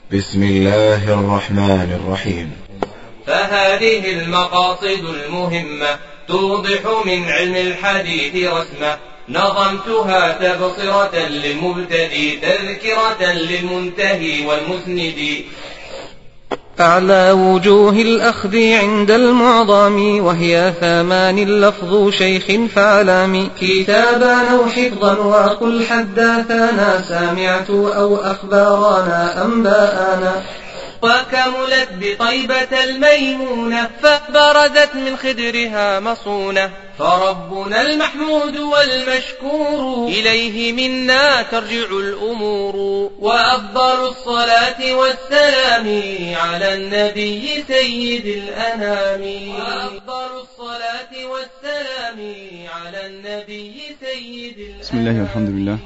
بسم الله الرحمن الرحيم. فهذه المقاصد المهمة توضح من علم الحديث رسمة، نظمتها تبصرة للمبتدي تذكرة للمنتهي والمسند. أعلى وجوه الأخذ عند المعظم وهي 8 لفظ شيخ فعلام، كتابا أو حفظا وقل حدثنا سمعت أو أخبارنا أنباءنا. وكملت بطيبة الميمونة فبرزت من خدرها مصونة، فربنا المحمود والمشكور إليه منا ترجع الأمور. وأفضل الصلاة والسلام على النبي سيد الأنام. وأفضل الصلاة والسلام على النبي سيد الأنام. بسم الله والحمد لله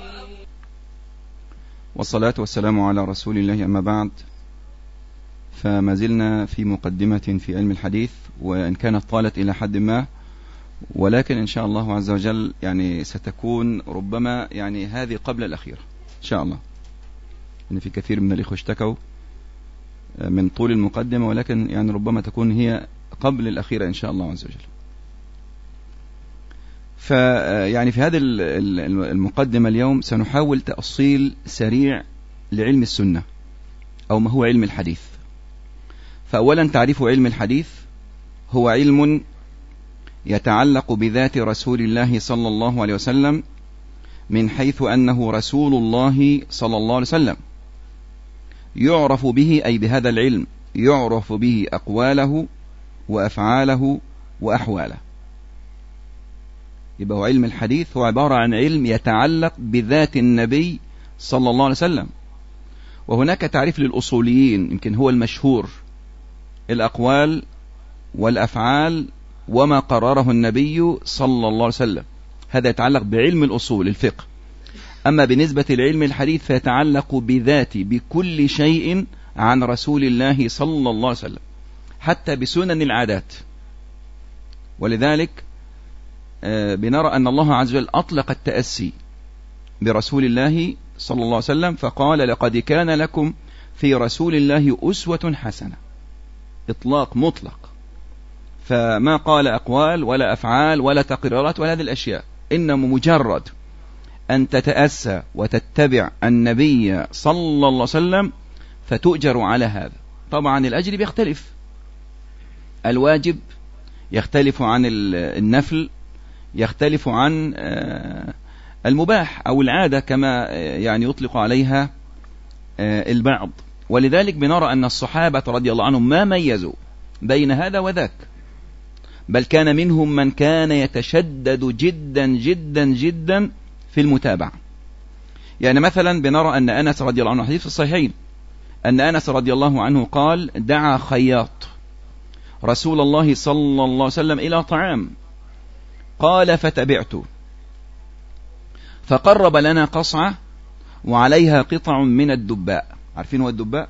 والصلاة والسلام على رسول الله، أما بعد، فما زلنا في مقدمة في علم الحديث، وإن كانت طالت إلى حد ما، ولكن إن شاء الله عز وجل يعني ستكون ربما يعني هذه قبل الأخيرة إن شاء الله، إن في كثير من الإخوة اشتكوا من طول المقدمة، ولكن يعني ربما تكون هي قبل الأخيرة إن شاء الله عز وجل. فيعني في هذه المقدمة اليوم سنحاول تأصيل سريع لعلم السنة أو ما هو علم الحديث. فأولا تعريف علم الحديث: هو علم يتعلق بذات رسول الله صلى الله عليه وسلم من حيث أنه رسول الله صلى الله عليه وسلم، يعرف به، أي بهذا العلم يعرف به أقواله وأفعاله وأحواله. يبقى علم الحديث هو عبارة عن علم يتعلق بذات النبي صلى الله عليه وسلم. وهناك تعريف للأصوليين يمكن هو المشهور: الأقوال والأفعال وما قرره النبي صلى الله عليه وسلم. هذا يتعلق بعلم الأصول الفقه. أما بالنسبة لعلم الحديث فيتعلق بكل شيء عن رسول الله صلى الله عليه وسلم، حتى بسنن العادات. ولذلك بنرى أن الله عز وجل أطلق التأسي برسول الله صلى الله عليه وسلم، فقال: لقد كان لكم في رسول الله أسوة حسنة. إطلاق مطلق، فما قال أقوال ولا أفعال ولا تقريرات ولا هذه الأشياء، إنما مجرد أن تتأسى وتتبع النبي صلى الله عليه وسلم فتؤجر على هذا. طبعا الأجر بيختلف، الواجب يختلف عن النفل، يختلف عن المباح أو العادة كما يعني يطلق عليها البعض. ولذلك بنرى أن الصحابة رضي الله عنهم ما ميزوا بين هذا وذاك، بل كان منهم من كان يتشدد جدا جدا جدا في المتابعة. يعني مثلا بنرى أن أنس رضي الله عنه، حديث في الصحيحين، أن أنس رضي الله عنه قال: دعا خياط رسول الله صلى الله عليه وسلم إلى طعام، قال: فتبعته، فقرب لنا قصعة وعليها قطع من الدباء. عارفين هو الدباء؟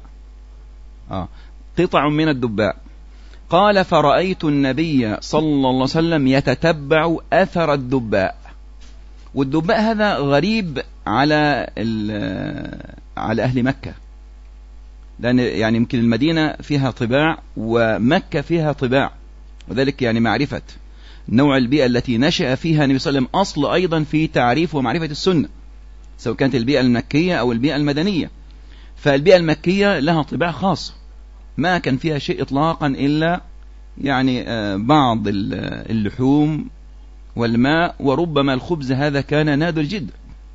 قطع من الدباء. قال: فرأيت النبي صلى الله عليه وسلم يتتبع أثر الدباء. والدباء هذا غريب على أهل مكة، لأن يعني يمكن المدينة فيها طباع ومكة فيها طباع، وذلك يعني معرفة نوع البيئة التي نشأ فيها النبي صلى الله عليه وسلم أصل أيضا في تعريف ومعرفة السنة، سواء كانت البيئة المكية أو البيئة المدنية. فالبيئة المكية لها طباع خاص، ما كان فيها شيء إطلاقا إلا يعني بعض اللحوم والماء، وربما الخبز، هذا كان نادر جدا.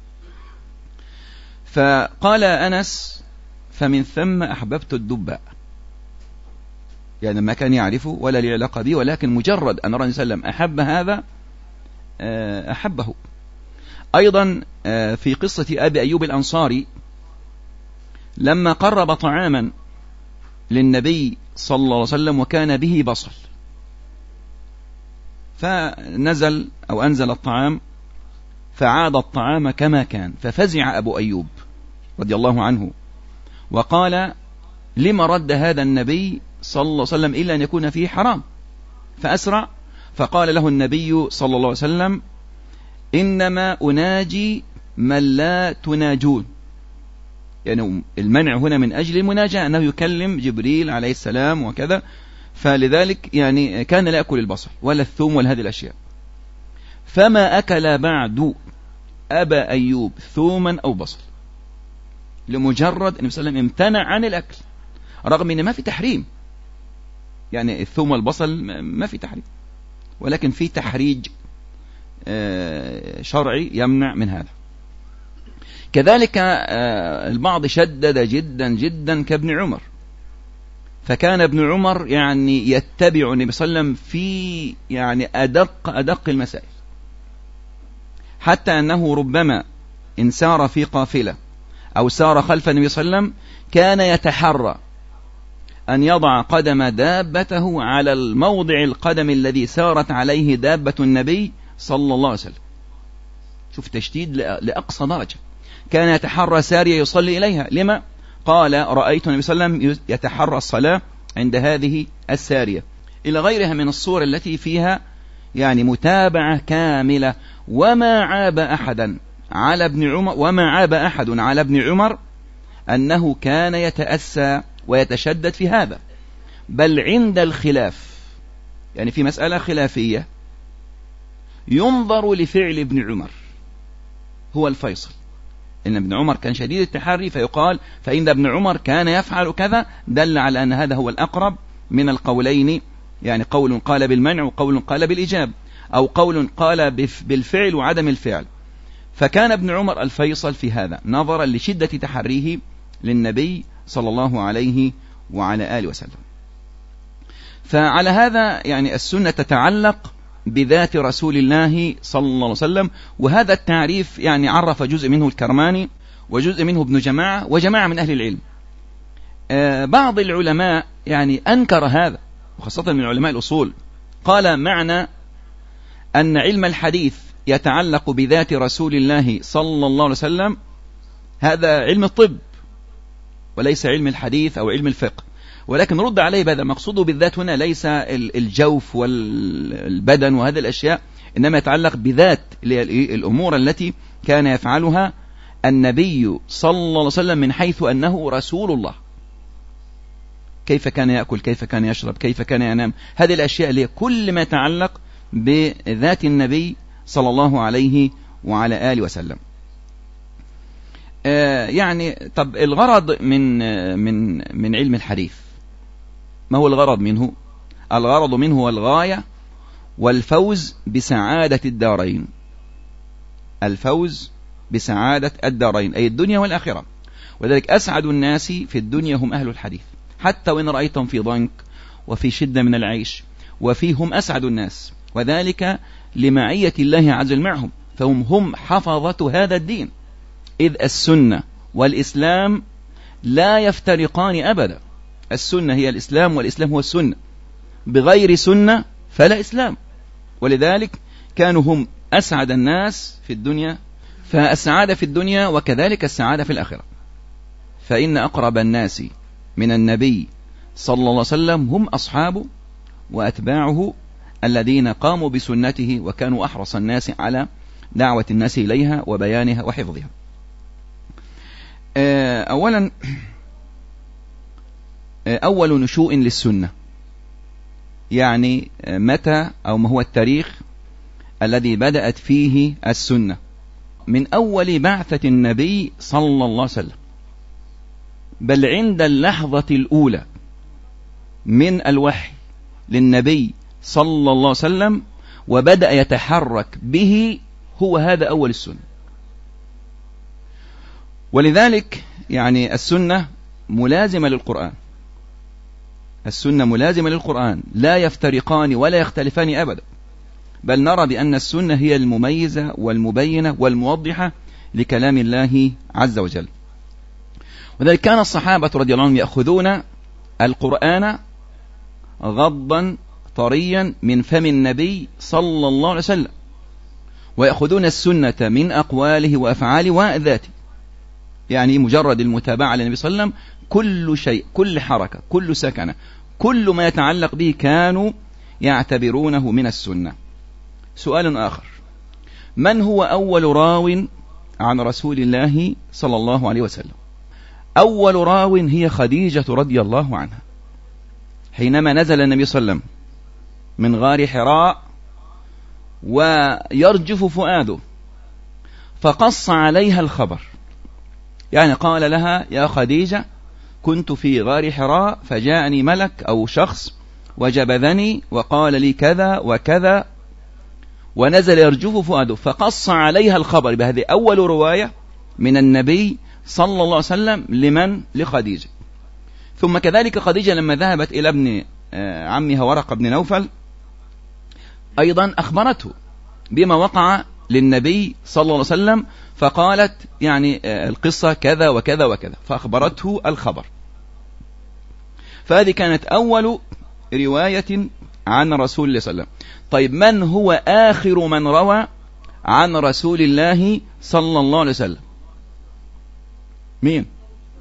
فقال أنس: فمن ثم أحببت الدباء. يعني ما كان يعرفه ولا لي علاقة به، ولكن مجرد أن الرسول صلى الله عليه وسلم أحب هذا أحبه. أيضا في قصة أبي أيوب الأنصاري، لما قرب طعاما للنبي صلى الله عليه وسلم وكان به بصل، فنزل أو أنزل الطعام فعاد الطعام كما كان، ففزع أبو أيوب رضي الله عنه وقال: لما رد هذا النبي صلى الله عليه وسلم إلا أن يكون فيه حرام؟ فأسرع، فقال له النبي صلى الله عليه وسلم: إنما أناجي من لا تناجون. يعني المنع هنا من أجل المناجاة، أنه يكلم جبريل عليه السلام وكذا، فلذلك يعني كان لا يأكل البصل ولا الثوم ولا هذه الأشياء. فما أكل بعد أبا أيوب ثوما أو بصل، لمجرد النبي صلى الله عليه وسلم امتنع عن الأكل، رغم أن ما في تحريم، يعني الثوم والبصل ما في تحريم، ولكن في تحريج شرعي يمنع من هذا. كذلك البعض شدد جدا جدا كابن عمر، فكان ابن عمر يعني يتبع النبي صلى الله عليه وسلم في يعني أدق المسائل، حتى أنه ربما إن سار في قافلة أو سار خلف النبي صلى الله عليه وسلم كان يتحرى أن يضع قدم دابته على الموضع القدم الذي سارت عليه دابة النبي صلى الله عليه وسلم. شوف تشديد لأقصى درجة، كان يتحرى سارية يصلي إليها. لما؟ قال رأيت النبي صلى الله عليه وسلم يتحرى الصلاة عند هذه السارية، إلى غيرها من الصور التي فيها يعني متابعة كاملة. وما عاب أحد على ابن عمر أنه كان يتأسى ويتشدد في هذا، بل عند الخلاف، يعني في مسألة خلافية ينظر لفعل ابن عمر هو الفيصل. إن ابن عمر كان شديد التحري، فيقال فإن ابن عمر كان يفعل كذا، دل على أن هذا هو الأقرب من القولين، يعني قول قال بالمنع وقول قال بالإيجاب، أو قول قال بالفعل وعدم الفعل. فكان ابن عمر الفيصل في هذا نظرا لشدة تحريه للنبي صلى الله عليه وعلى آله وسلم. فعلى هذا يعني السنة تتعلق بذات رسول الله صلى الله عليه وسلم، وهذا التعريف يعني عرف جزء منه الكرماني وجزء منه ابن جماعة وجماعة من أهل العلم. بعض العلماء يعني أنكر هذا، وخاصة من علماء الأصول، قال معنى أن علم الحديث يتعلق بذات رسول الله صلى الله عليه وسلم هذا علم الطب وليس علم الحديث أو علم الفقه. ولكن رد عليه بهذا، مقصوده بالذات هنا ليس الجوف والبدن وهذه الأشياء، إنما يتعلق بذات الأمور التي كان يفعلها النبي صلى الله عليه وسلم من حيث أنه رسول الله، كيف كان يأكل، كيف كان يشرب، كيف كان ينام، هذه الأشياء اللي كل ما يتعلق بذات النبي صلى الله عليه وعلى آله وسلم. يعني طب الغرض من علم الحديث ما هو الغرض منه؟ الغرض منه هو الغاية والفوز بسعادة الدارين، الفوز بسعادة الدارين أي الدنيا والآخرة. وذلك أسعد الناس في الدنيا هم أهل الحديث، حتى وإن رأيتهم في ضنك وفي شدة من العيش وفيهم أسعد الناس، وذلك لمعية الله عز وجل معهم، فهم حفظة هذا الدين، إذ السنة والإسلام لا يفترقان أبدا. السنة هي الإسلام والإسلام هو السنة، بغير سنة فلا إسلام. ولذلك كانوا هم أسعد الناس في الدنيا، فالسعادة في الدنيا وكذلك السعادة في الآخرة. فإن أقرب الناس من النبي صلى الله عليه وسلم هم أصحابه وأتباعه الذين قاموا بسنته وكانوا أحرص الناس على دعوة الناس إليها وبيانها وحفظها. أولا أول نشوء للسنة، يعني متى أو ما هو التاريخ الذي بدأت فيه السنة؟ من أول بعثة النبي صلى الله عليه وسلم، بل عند اللحظة الأولى من الوحي للنبي صلى الله عليه وسلم وبدأ يتحرك به، هو هذا أول السنة. ولذلك يعني السنة ملازمة للقرآن، السنة ملازمة للقرآن، لا يفترقان ولا يختلفان أبدا، بل نرى بأن السنة هي المميزة والمبينة والموضحة لكلام الله عز وجل. وذلك كان الصحابة رضي الله عنهم يأخذون القرآن غضا طريا من فم النبي صلى الله عليه وسلم، ويأخذون السنة من أقواله وأفعاله وذاته، يعني مجرد المتابعة للنبي صلى الله عليه وسلم، كل شيء، كل حركة، كل سكنة، كل ما يتعلق به كانوا يعتبرونه من السنة. سؤال آخر، من هو أول راو عن رسول الله صلى الله عليه وسلم؟ أول راو هي خديجة رضي الله عنها، حينما نزل النبي صلى الله عليه وسلم من غار حراء ويرجف فؤاده فقص عليها الخبر، يعني قال لها: يا خديجة، كنت في غار حراء فجاءني ملك أو شخص وجبذني وقال لي كذا وكذا، ونزل يرجف فؤاده فقص عليها الخبر. بهذه أول رواية من النبي صلى الله عليه وسلم لمن؟ لخديجة. ثم كذلك خديجة لما ذهبت إلى ابن عمها ورقة بن نوفل أيضا أخبرته بما وقع للنبي صلى الله عليه وسلم، فقالت يعني القصة كذا وكذا وكذا، فأخبرته الخبر. فهذه كانت أول رواية عن رسول الله صلى الله عليه وسلم. طيب، من هو آخر من روى عن رسول الله صلى الله عليه وسلم؟ مين؟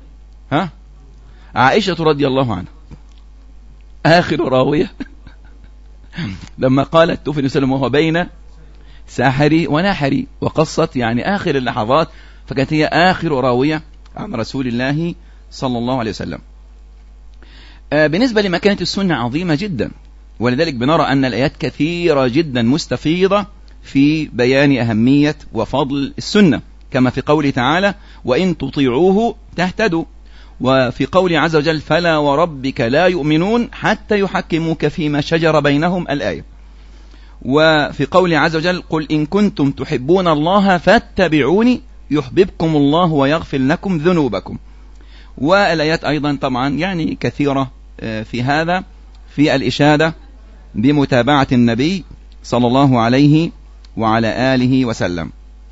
عائشة رضي الله عنها آخر راوية لما قالت: توفي النبي صلى الله عليه وسلم وهو بين ساحري وناحري، وقصت يعني آخر اللحظات، فكانت هي آخر راوية عن رسول الله صلى الله عليه وسلم. بالنسبة لمكانة السنة عظيمة جدا، ولذلك بنرى أن الآيات كثيرة جدا مستفيضة في بيان أهمية وفضل السنة، كما في قوله تعالى: وإن تطيعوه تهتدوا، وفي قوله عز وجل: فلا وربك لا يؤمنون حتى يحكموك فيما شجر بينهم، الآية. وفي قوله عز وجل: قل إن كنتم تحبون الله فاتبعوني يحببكم الله ويغفر لكم ذنوبكم. والآيات أيضا طبعا يعني كثيرة في هذا، في الإشادة بمتابعة النبي صلى الله عليه وعلى آله وسلم.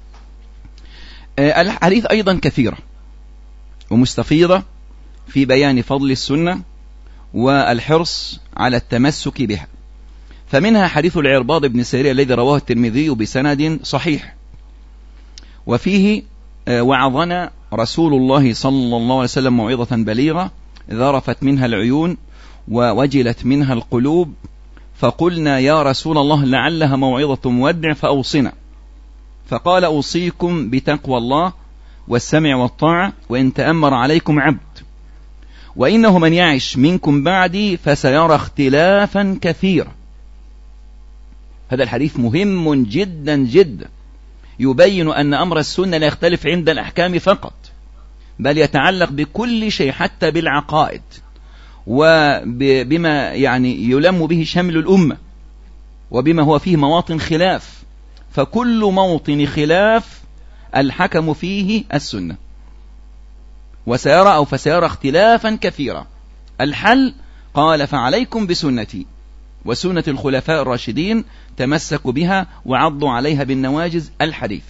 الحديث أيضا كثيرة ومستفيضة في بيان فضل السنة والحرص على التمسك بها. فمنها حديث العرباض بن سارية الذي رواه الترمذي بسند صحيح، وفيه: وعظنا رسول الله صلى الله عليه وسلم موعظة بليغة ذرفت منها العيون ووجلت منها القلوب، فقلنا: يا رسول الله لعلها موعظة مودع فأوصنا. فقال: أوصيكم بتقوى الله والسمع والطاعة وإن تأمر عليكم عبد، وإنه من يعش منكم بعدي فسيرى اختلافا كثيرا. هذا الحديث مهم جدا جدا، يبين أن أمر السنة لا يختلف عند الأحكام فقط، بل يتعلق بكل شيء حتى بالعقائد، وبما يعني يلم به شمل الأمة، وبما هو فيه مواطن خلاف، فكل موطن خلاف الحكم فيه السنة. فسيرى اختلافا كثيرا. الحل قال: فعليكم بسنتي وسنة الخلفاء الراشدين تمسكوا بها وعضوا عليها بالنواجذ، الحديث.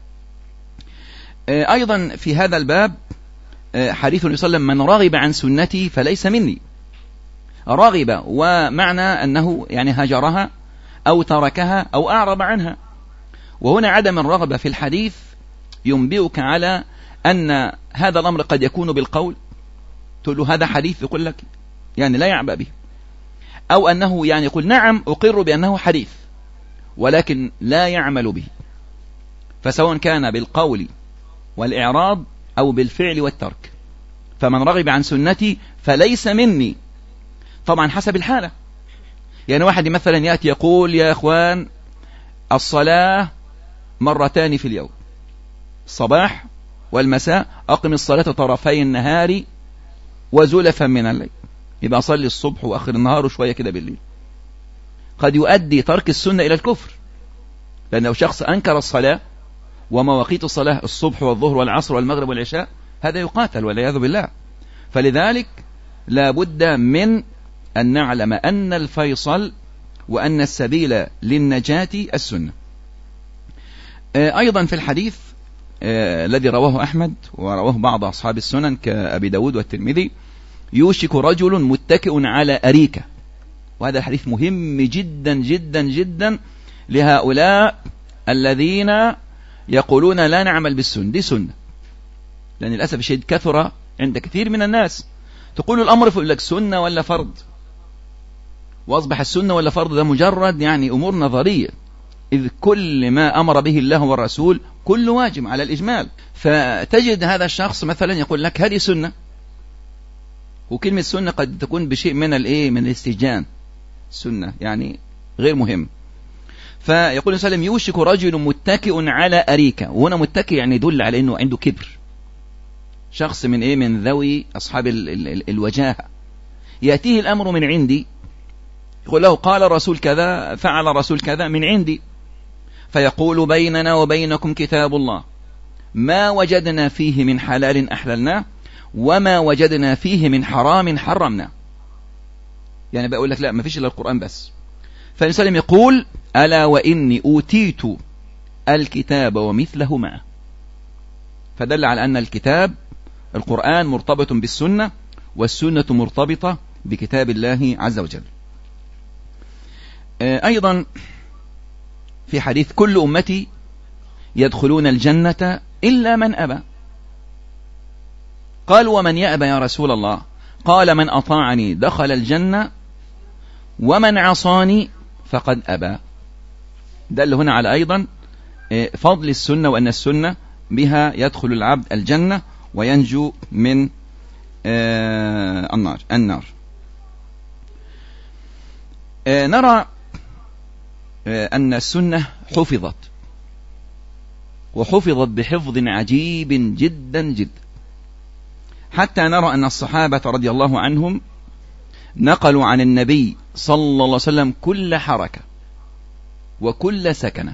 أيضا في هذا الباب حديث النبي صلى الله عليه وسلم: من رغب عن سنتي فليس مني. رغب ومعنى أنه يعني هجرها أو تركها أو أعرض عنها، وهنا عدم الرغبة في الحديث ينبئك على أن هذا الأمر قد يكون بالقول، تقول له هذا حديث، يقول لك يعني لا يعبأ به، أو أنه يعني يقول نعم أقر بأنه حديث ولكن لا يعمل به. فسواء كان بالقول والإعراض أو بالفعل والترك، فمن رغب عن سنتي فليس مني. طبعا حسب الحالة، يعني واحد مثلا يأتي يقول: يا أخوان، الصلاة مرتان في اليوم، الصباح والمساء، أقم الصلاة طرفي النهار وزلفا من الليل، يبقى أصلي الصبح وآخر النهار وشوية كده بالليل. قد يؤدي ترك السنة إلى الكفر، لأن لو شخص أنكر الصلاة ومواقيت الصلاة الصبح والظهر والعصر والمغرب والعشاء، هذا يقاتل والعياذ بالله. فلذلك لا بد من أن نعلم أن الفيصل وأن السبيل للنجاة السنة. أيضا في الحديث الذي رواه أحمد ورواه بعض أصحاب السنن كأبي داود والترمذي: يوشك رجل متكئ على أريكة. وهذا الحديث مهم جدا جدا جدا لهؤلاء الذين يقولون لا نعمل بالسنة، دي سنة. لأن للأسف الشديد كثر عند كثير من الناس تقول الأمر فيقول لك سنة ولا فرض، وأصبح السنة ولا فرض ده مجرد يعني أمور نظرية، إذ كل ما أمر به الله والرسول كل واجب على الإجمال. فتجد هذا الشخص مثلا يقول لك هذه سنة، وكلمة سنة قد تكون بشيء من من الاستهجان، سنة يعني غير مهم. فيقول صلى الله عليه وسلم يوشك رجل متكئ على أريكة، وهنا متكئ يعني يدل على أنه عنده كبر، شخص من ذوي أصحاب الوجاهة. يأتيه الأمر من عندي، يقول له قال الرسول كذا، فعل الرسول كذا من عندي، فيقول بيننا وبينكم كتاب الله، ما وجدنا فيه من حلال أحللناه وما وجدنا فيه من حرام حرمناه. يعني بقول لك لا، ما فيش إلا القرآن بس. فالإنسان يقول ألا وإني أوتيت الكتاب ومثله معه، فدل على أن القرآن مرتبط بالسنة، والسنة مرتبطة بكتاب الله عز وجل. أيضا في حديث كل أمتي يدخلون الجنة إلا من أبى. قال ومن يأبى يا رسول الله؟ قال من أطاعني دخل الجنة ومن عصاني فقد أبى. دل هنا على أيضا فضل السنة، وأن السنة بها يدخل العبد الجنة وينجو من النار. نرى أن السنة حفظت، وحفظت بحفظ عجيب جدا جدا، حتى نرى أن الصحابة رضي الله عنهم نقلوا عن النبي صلى الله عليه وسلم كل حركة وكل سكنة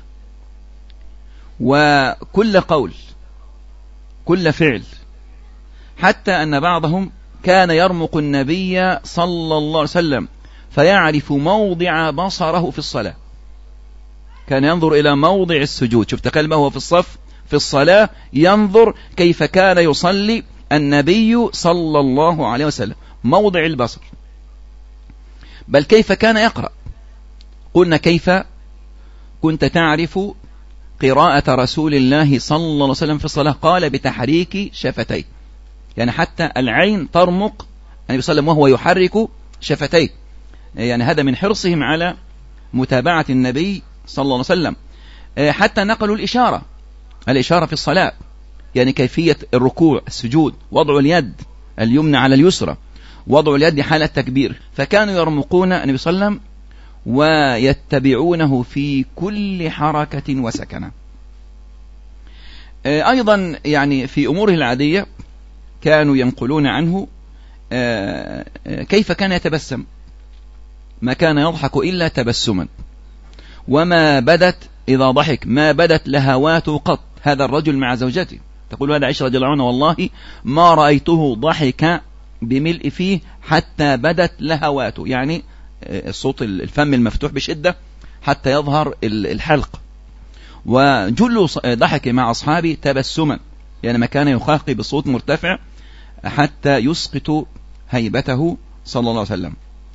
وكل قول، كل فعل، حتى أن بعضهم كان يرمق النبي صلى الله عليه وسلم فيعرف موضع بصره في الصلاة. كان ينظر إلى موضع السجود. شوف، تخيل ما هو في الصف في الصلاة ينظر كيف كان يصلي النبي صلى الله عليه وسلم، موضع البصر. بل كيف كان يقرأ. قلنا كيف كنت تعرف قراءة رسول الله صلى الله عليه وسلم في الصلاة؟ قال بتحريك شفتيه، يعني حتى العين ترمق النبي صلى الله عليه وسلم وهو يحرك شفتيه. يعني هذا من حرصهم على متابعة النبي صلى الله عليه وسلم. حتى نقلوا الإشارة في الصلاة، يعني كيفية الركوع، السجود، وضع اليد اليمنى على اليسرى، وضع اليد حال التكبير. فكانوا يرمقون النبي صلى الله عليه وسلم ويتبعونه في كل حركة وسكنة. أيضا يعني في أموره العادية كانوا ينقلون عنه كيف كان يتبسم، ما كان يضحك إلا تبسما، وما بدت إذا ضحك ما بدت لهواته قط. هذا الرجل مع زوجته، تقول هذا عائشة رضي الله عنها والله ما رأيته ضحك بملء فيه حتى بدت لهواته، يعني الصوت الفم المفتوح بشدة حتى يظهر الحلق. وجل ضحك مع أصحابه تبسما، يعني ما كان يخاقي بصوت مرتفع حتى يسقط هيبته صلى الله عليه وسلم.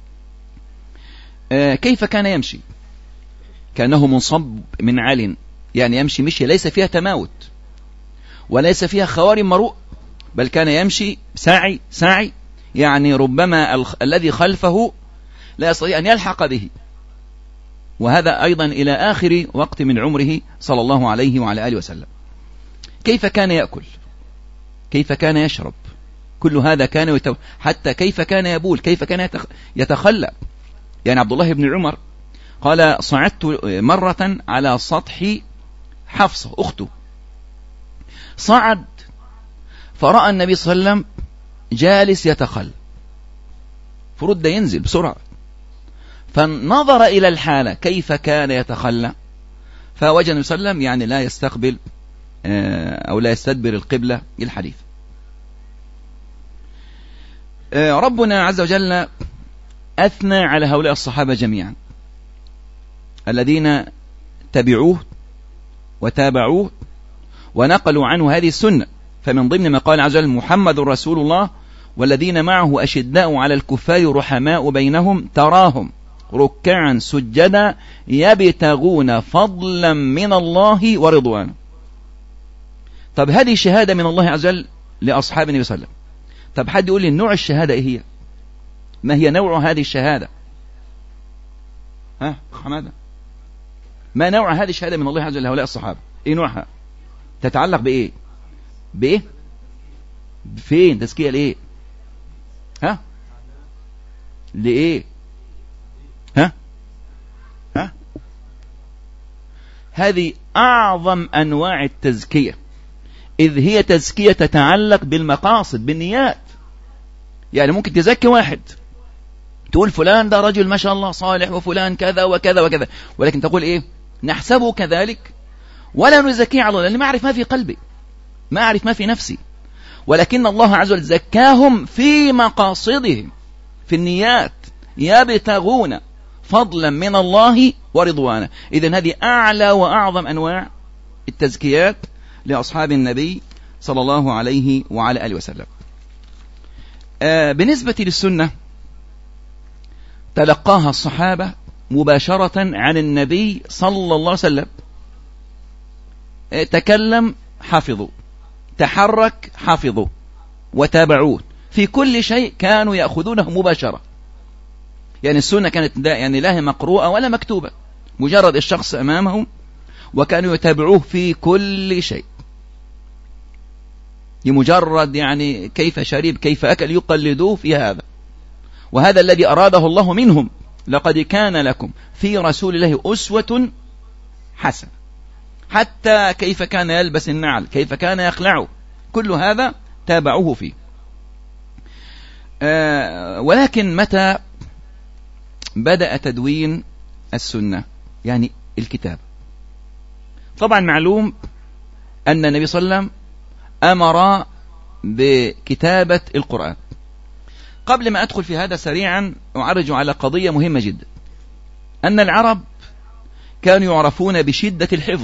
كيف كان يمشي؟ كأنه منصب من عل، يعني يمشي مشي ليس فيها تماوت وليس فيها خوار مروء، بل كان يمشي ساعي، يعني ربما الذي خلفه لا يستطيع أن يلحق به. وهذا أيضا إلى آخر وقت من عمره صلى الله عليه وعلى آله وسلم. كيف كان يأكل، كيف كان يشرب، كل هذا كان حتى كيف كان يبول، كيف كان يتخلى. يعني عبد الله بن عمر قال صعدت مرة على سطح حفصة أخته، صعد فرأى النبي صلى الله عليه وسلم جالس يتخلى، فرد ينزل بسرعة، فنظر إلى الحالة كيف كان يتخلى، فوجد النبي صلى الله عليه وسلم يعني لا يستقبل أو لا يستدبر القبلة الحديث. ربنا عز وجل أثنى على هؤلاء الصحابة جميعا الذين تبعوه وتابعوه ونقلوا عنه هذه السنة. فمن ضمن ما قال عز وجل محمد رسول الله والذين معه أشداء على الكفار رحماء بينهم تراهم ركعا سجدا يبتغون فضلا من الله ورضوانه. طب هذه شهادة من الله عز وجل لأصحاب النبي صلى الله عليه وسلم. طب حد يقول لي نوع الشهادة إيه هي؟ ما هي نوع هذه الشهادة؟ حمادة، ما نوع هذه الشهادة من الله عز وجل لهؤلاء الصحابة؟ إيه نوعها؟ تتعلق بإيه؟ بإيه؟ فين تزكية لإيه؟ ها؟ لإيه؟ ها؟ ها؟ هذه أعظم أنواع التزكية، إذ هي تزكية تتعلق بالمقاصد بالنيات. يعني ممكن تزكي واحد تقول فلان ده رجل ما شاء الله صالح وفلان كذا وكذا وكذا، ولكن تقول إيه؟ نحسبه كذلك ولا نزكيه على الله، لأني ما أعرف ما في قلبي، ما أعرف ما في نفسي. ولكن الله عز وجل زكاهم في مقاصدهم، في النيات، يبتغون فضلا من الله ورضوانه. إذن هذه أعلى وأعظم أنواع التزكيات لأصحاب النبي صلى الله عليه وعلى آله وسلم. بالنسبة للسنة تلقاها الصحابة مباشرة عن النبي صلى الله عليه وسلم. تكلم حفظوا، تحرك حفظوا وتابعوه، في كل شيء كانوا يأخذونه مباشرة. يعني السنة كانت يعني لا مقروءة ولا مكتوبة، مجرد الشخص أمامهم وكانوا يتابعوه في كل شيء، لمجرد يعني كيف شرب كيف أكل يقلدوه في هذا. وهذا الذي أراده الله منهم، لقد كان لكم في رسول الله أسوة حسنة، حتى كيف كان يلبس النعل، كيف كان يخلعه، كل هذا تابعوه فيه. ولكن متى بدأ تدوين السنة، يعني الكتاب؟ طبعا معلوم أن النبي صلى الله عليه وسلم أمر بكتابة القرآن. قبل ما أدخل في هذا سريعا أعرج على قضية مهمة جدا، أن العرب كانوا يعرفون بشدة الحفظ،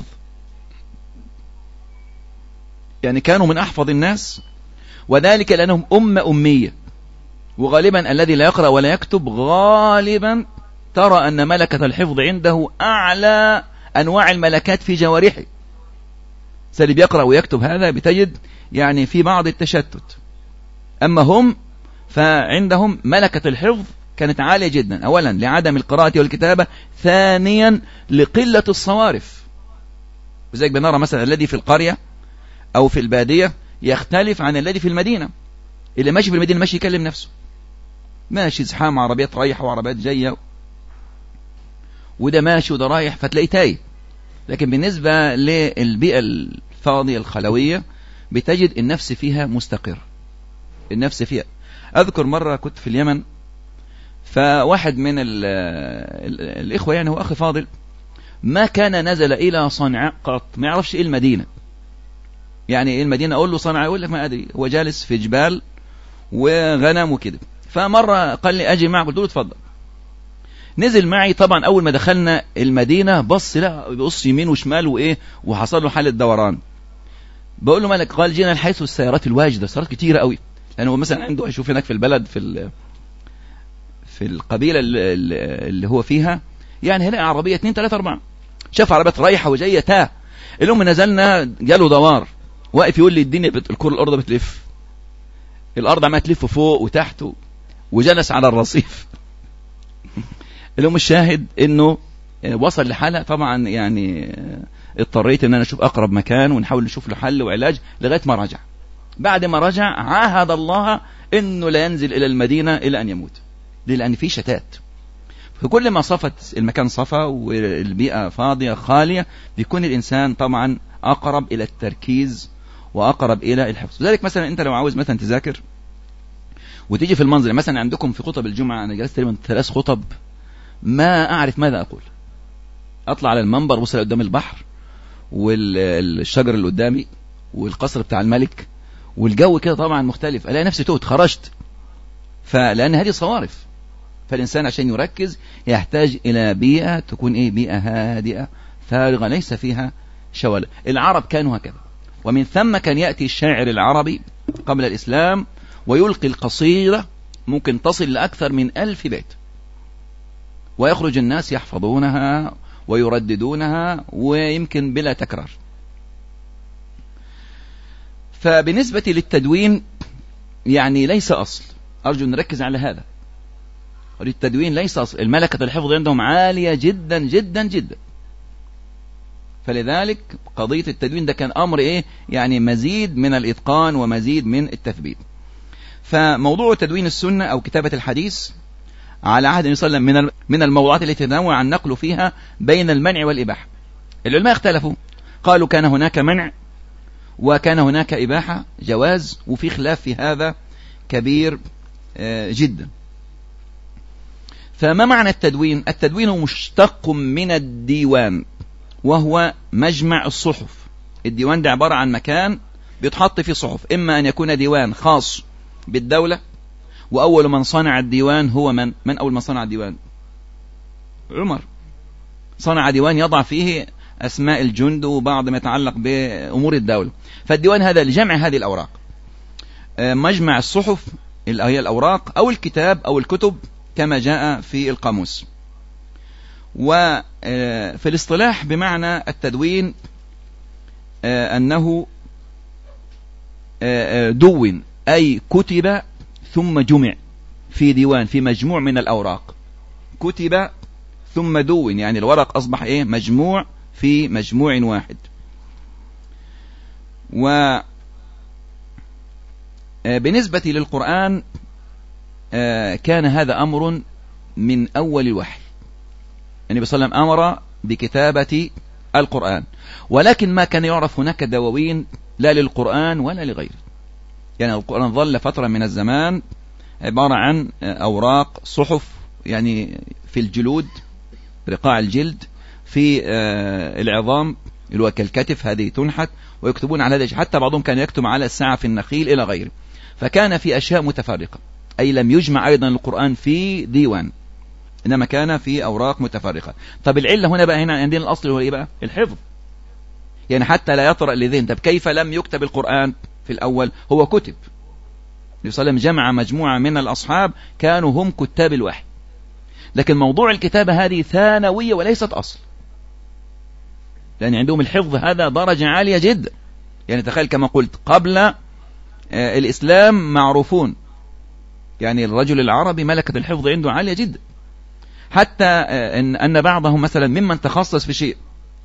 يعني كانوا من أحفظ الناس، وذلك لأنهم أمية، وغالبا الذي لا يقرأ ولا يكتب غالبا ترى أن ملكة الحفظ عنده أعلى أنواع الملكات في جوارحه. اللي بيقرأ ويكتب هذا بتجد يعني في بعض التشتت، أما هم فعندهم ملكة الحفظ كانت عالية جدا، أولا لعدم القراءة والكتابة، ثانيا لقلة الصوارف. وذلك بنرى مثلا الذي في القرية أو في البادية يختلف عن الذي في المدينة. اللي ماشي في المدينة ماشي يكلم نفسه، ماشي زحام، عربيات رايحة وعربيات جاية، وده ماشي وده رايح، فتلاقيه تايه. لكن بالنسبة للبيئة الفاضية الخلوية بتجد النفس فيها مستقر، النفس فيها. أذكر مرة كنت في اليمن، فواحد من الإخوة يعني هو أخي فاضل ما كان نزل إلى صنعاء قط، ما يعرفش إيه المدينة، يعني إيه المدينة، أقول له صنعاء يقول لك ما أدري، هو جالس في جبال وغنم وكده. فمرة قال لي أجي معك، قلت له اتفضل. نزل معي، طبعا أول ما دخلنا المدينة بص، لا بص يمين وشمال وإيه، وحصل له حالة دوران. بقول له مالك؟ قال جينا لحيث السيارات الواجدة، السيارات كتيرة قوي، لأنه مثلا عنده يشوف هناك في البلد في القبيلة اللي هو فيها، يعني هنا عربية 2 3 4، شاف عربيات رايحة وجاية تاه. اليوم نزلنا جاله دوار، واقف يقول لي الدنيا الكرة الأرض بتلف، الأرض عمالة تلف فوق وتحت، وجلس على الرصيف. اليوم الشاهد إنه وصل لحالة، طبعا يعني اضطريت إن أنا أشوف أقرب مكان ونحاول نشوف له حل وعلاج لغاية ما رجع. بعد ما رجع عاهد الله إنه لا ينزل إلى المدينة إلى أن يموت، لأن في شتات. فكل ما صفت المكان صفى والبيئة فاضية خالية، بيكون الإنسان طبعا أقرب إلى التركيز وأقرب إلى الحفظ. لذلك مثلا أنت لو عاوز مثلا تذاكر وتيجي في المنزل، مثلا عندكم في خطب الجمعة، أنا جلست تقريبا 3 خطب ما أعرف ماذا أقول، أطلع على المنبر بص قدام البحر والشجر اللي قدامي والقصر بتاع الملك والجو كده طبعا مختلف، ألاقي نفسي توت خرجت. فلأن هذه صوارف، فالإنسان عشان يركز يحتاج إلى بيئة تكون إيه؟ بيئة هادئة فارغة ليس فيها شوال. العرب كانوا هكذا، ومن ثم كان يأتي الشاعر العربي قبل الإسلام ويلقي القصيدة ممكن تصل لأكثر من 1000 بيت، ويخرج الناس يحفظونها ويرددونها ويمكن بلا تكرار. فبالنسبة للتدوين يعني ليس أصل، أرجو أن نركز على هذا. التدوين ليس أصل، الملكة الحفظ عندهم عالية جدا جدا جدا. فلذلك قضية التدوين ده كان أمر إيه؟ يعني مزيد من الإتقان ومزيد من التثبيت. فموضوع تدوين السنة أو كتابة الحديث على عهد النبي صلى الله عليه وسلم من الموضوعات التي تنوع النقل فيها بين المنع والإباحة. العلماء اختلفوا، قالوا كان هناك منع وكان هناك إباحة جواز، وفي خلاف في هذا كبير جدا. فما معنى التدوين؟ التدوين مشتق من الديوان، وهو مجمع الصحف. الديوان ده عبارة عن مكان بيتحط فيه صحف، إما أن يكون ديوان خاص بالدولة، وأول من صنع الديوان هو من أول من صنع الديوان؟ عمر. صنع ديوان يضع فيه أسماء الجند وبعض ما يتعلق بأمور الدولة. فالديوان هذا لجمع هذه الأوراق. مجمع الصحف هي الأوراق أو الكتاب أو الكتب كما جاء في القاموس. وفي الاصطلاح بمعنى التدوين أنه دون، أي كتب ثم جمع في ديوان، في مجموع من الأوراق. كتب ثم دون، يعني الورق أصبح إيه؟ مجموع في مجموع واحد. وبالنسبة للقرآن كان هذا أمر من أول الوحي. النبي صلى الله عليه وسلم أمر بكتابة القرآن، ولكن ما كان يعرف هناك دواوين لا للقرآن ولا لغيره. يعني القرآن ظل فترة من الزمان عبارة عن أوراق صحف، يعني في الجلود، رقاع الجلد، في العظام اللي هو كالكتف، هذه تنحت ويكتبون على هذا. حتى بعضهم كان يكتب على الساعة في النخيل إلى غيره. فكان في أشياء متفرقة، أي لم يجمع أيضا القرآن في ديوان، إنما كان في أوراق متفرقة. طب العلة هنا بقى، هنا عندنا الأصل هو إيه بقى؟ الحفظ. يعني حتى لا يطرأ لذهن طب كيف لم يكتب القرآن في الأول؟ هو كتب. النبي صلى الله عليه وسلم جمع مجموعة من الأصحاب كانوا هم كتاب الوحي، لكن موضوع الكتابة هذه ثانوية وليست أصل، لأن عندهم الحفظ هذا درجة عالية جدا. يعني تخيل كما قلت قبل الإسلام معروفون، يعني الرجل العربي ملكة الحفظ عنده عالية جدا، حتى أن بعضهم مثلا ممن تخصص في شيء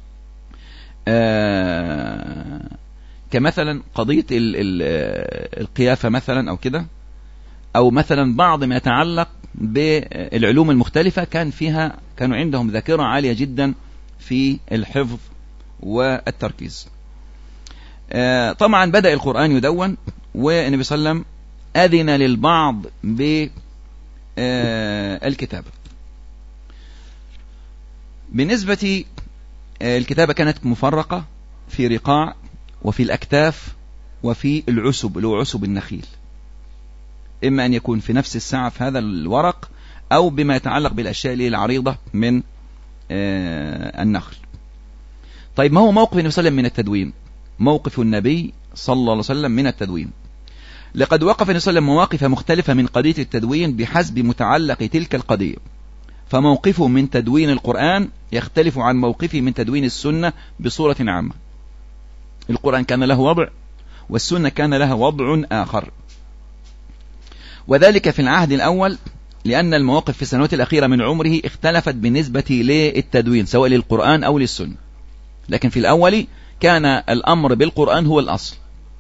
كمثلا قضية القيافة مثلا أو كده، أو مثلا بعض ما يتعلق بالعلوم المختلفة، كانوا عندهم ذاكرة عالية جدا في الحفظ والتركيز. طبعا بدأ القرآن يدون، والنبي صلى الله عليه وسلم أذن للبعض بالكتابة. بالنسبة الكتابة كانت مفرقة في رقاع وفي الأكتاف وفي العسب اللي هو عسب النخيل، إما أن يكون في نفس السعف هذا الورق، أو بما يتعلق بالأشياء العريضة من النخل. طيب ما هو موقف النبي صلى الله عليه وسلم من التدوين؟ موقف النبي صلى الله عليه وسلم من التدوين، لقد وقف النبي صلى الله عليه وسلم مواقف مختلفة من قضية التدوين بحسب متعلق تلك القضية. فموقفه من تدوين القرآن يختلف عن موقفه من تدوين السنة بصورة عامة. القرآن كان له وضع، والسنة كان لها وضع آخر، وذلك في العهد الأول لأن المواقف في السنوات الأخيرة من عمره اختلفت بالنسبة للتدوين سواء للقرآن أو للسنة. لكن في الأول كان الأمر بالقرآن هو الأصل،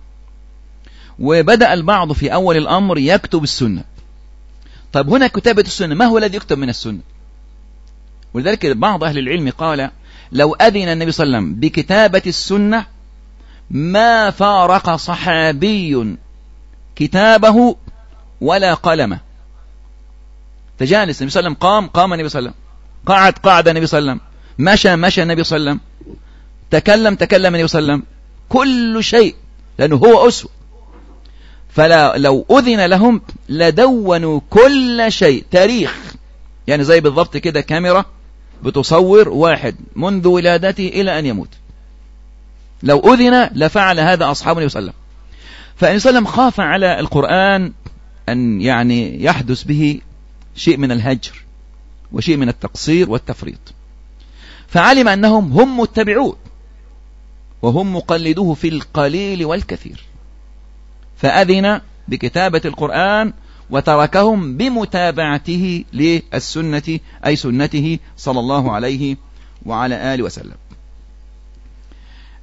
وبدأ البعض في أول الأمر يكتب السنة. طيب هنا كتابة السنة، ما هو الذي يكتب من السنة؟ ولذلك بعض أهل العلم قال لو أذن النبي صلى الله عليه وسلم بكتابة السنة ما فارق صحابي كتابه ولا قلمه. تجالس النبي صلى الله عليه وسلم، قام النبي صلى الله عليه وسلم، قعد النبي صلى الله عليه وسلم، مشى النبي صلى الله عليه وسلم، تكلم النبي صلى الله عليه وسلم، كل شيء، لأنه هو أسوة. فلو أذن لهم لدونوا كل شيء، تاريخ، يعني زي بالضبط كده كاميرا بتصور واحد منذ ولادته إلى أن يموت. لو أذن لفعل هذا أصحاب النبي صلى الله عليه وسلم. فالنبي صلى الله عليه وسلم خاف على القرآن أن يعني يحدث به شيء من الهجر وشيء من التقصير والتفريط، فعلم أنهم هم متبعون وهم مقلدوه في القليل والكثير، فأذن بكتابة القرآن وتركهم بمتابعته للسنة، أي سنته صلى الله عليه وعلى آله وسلم.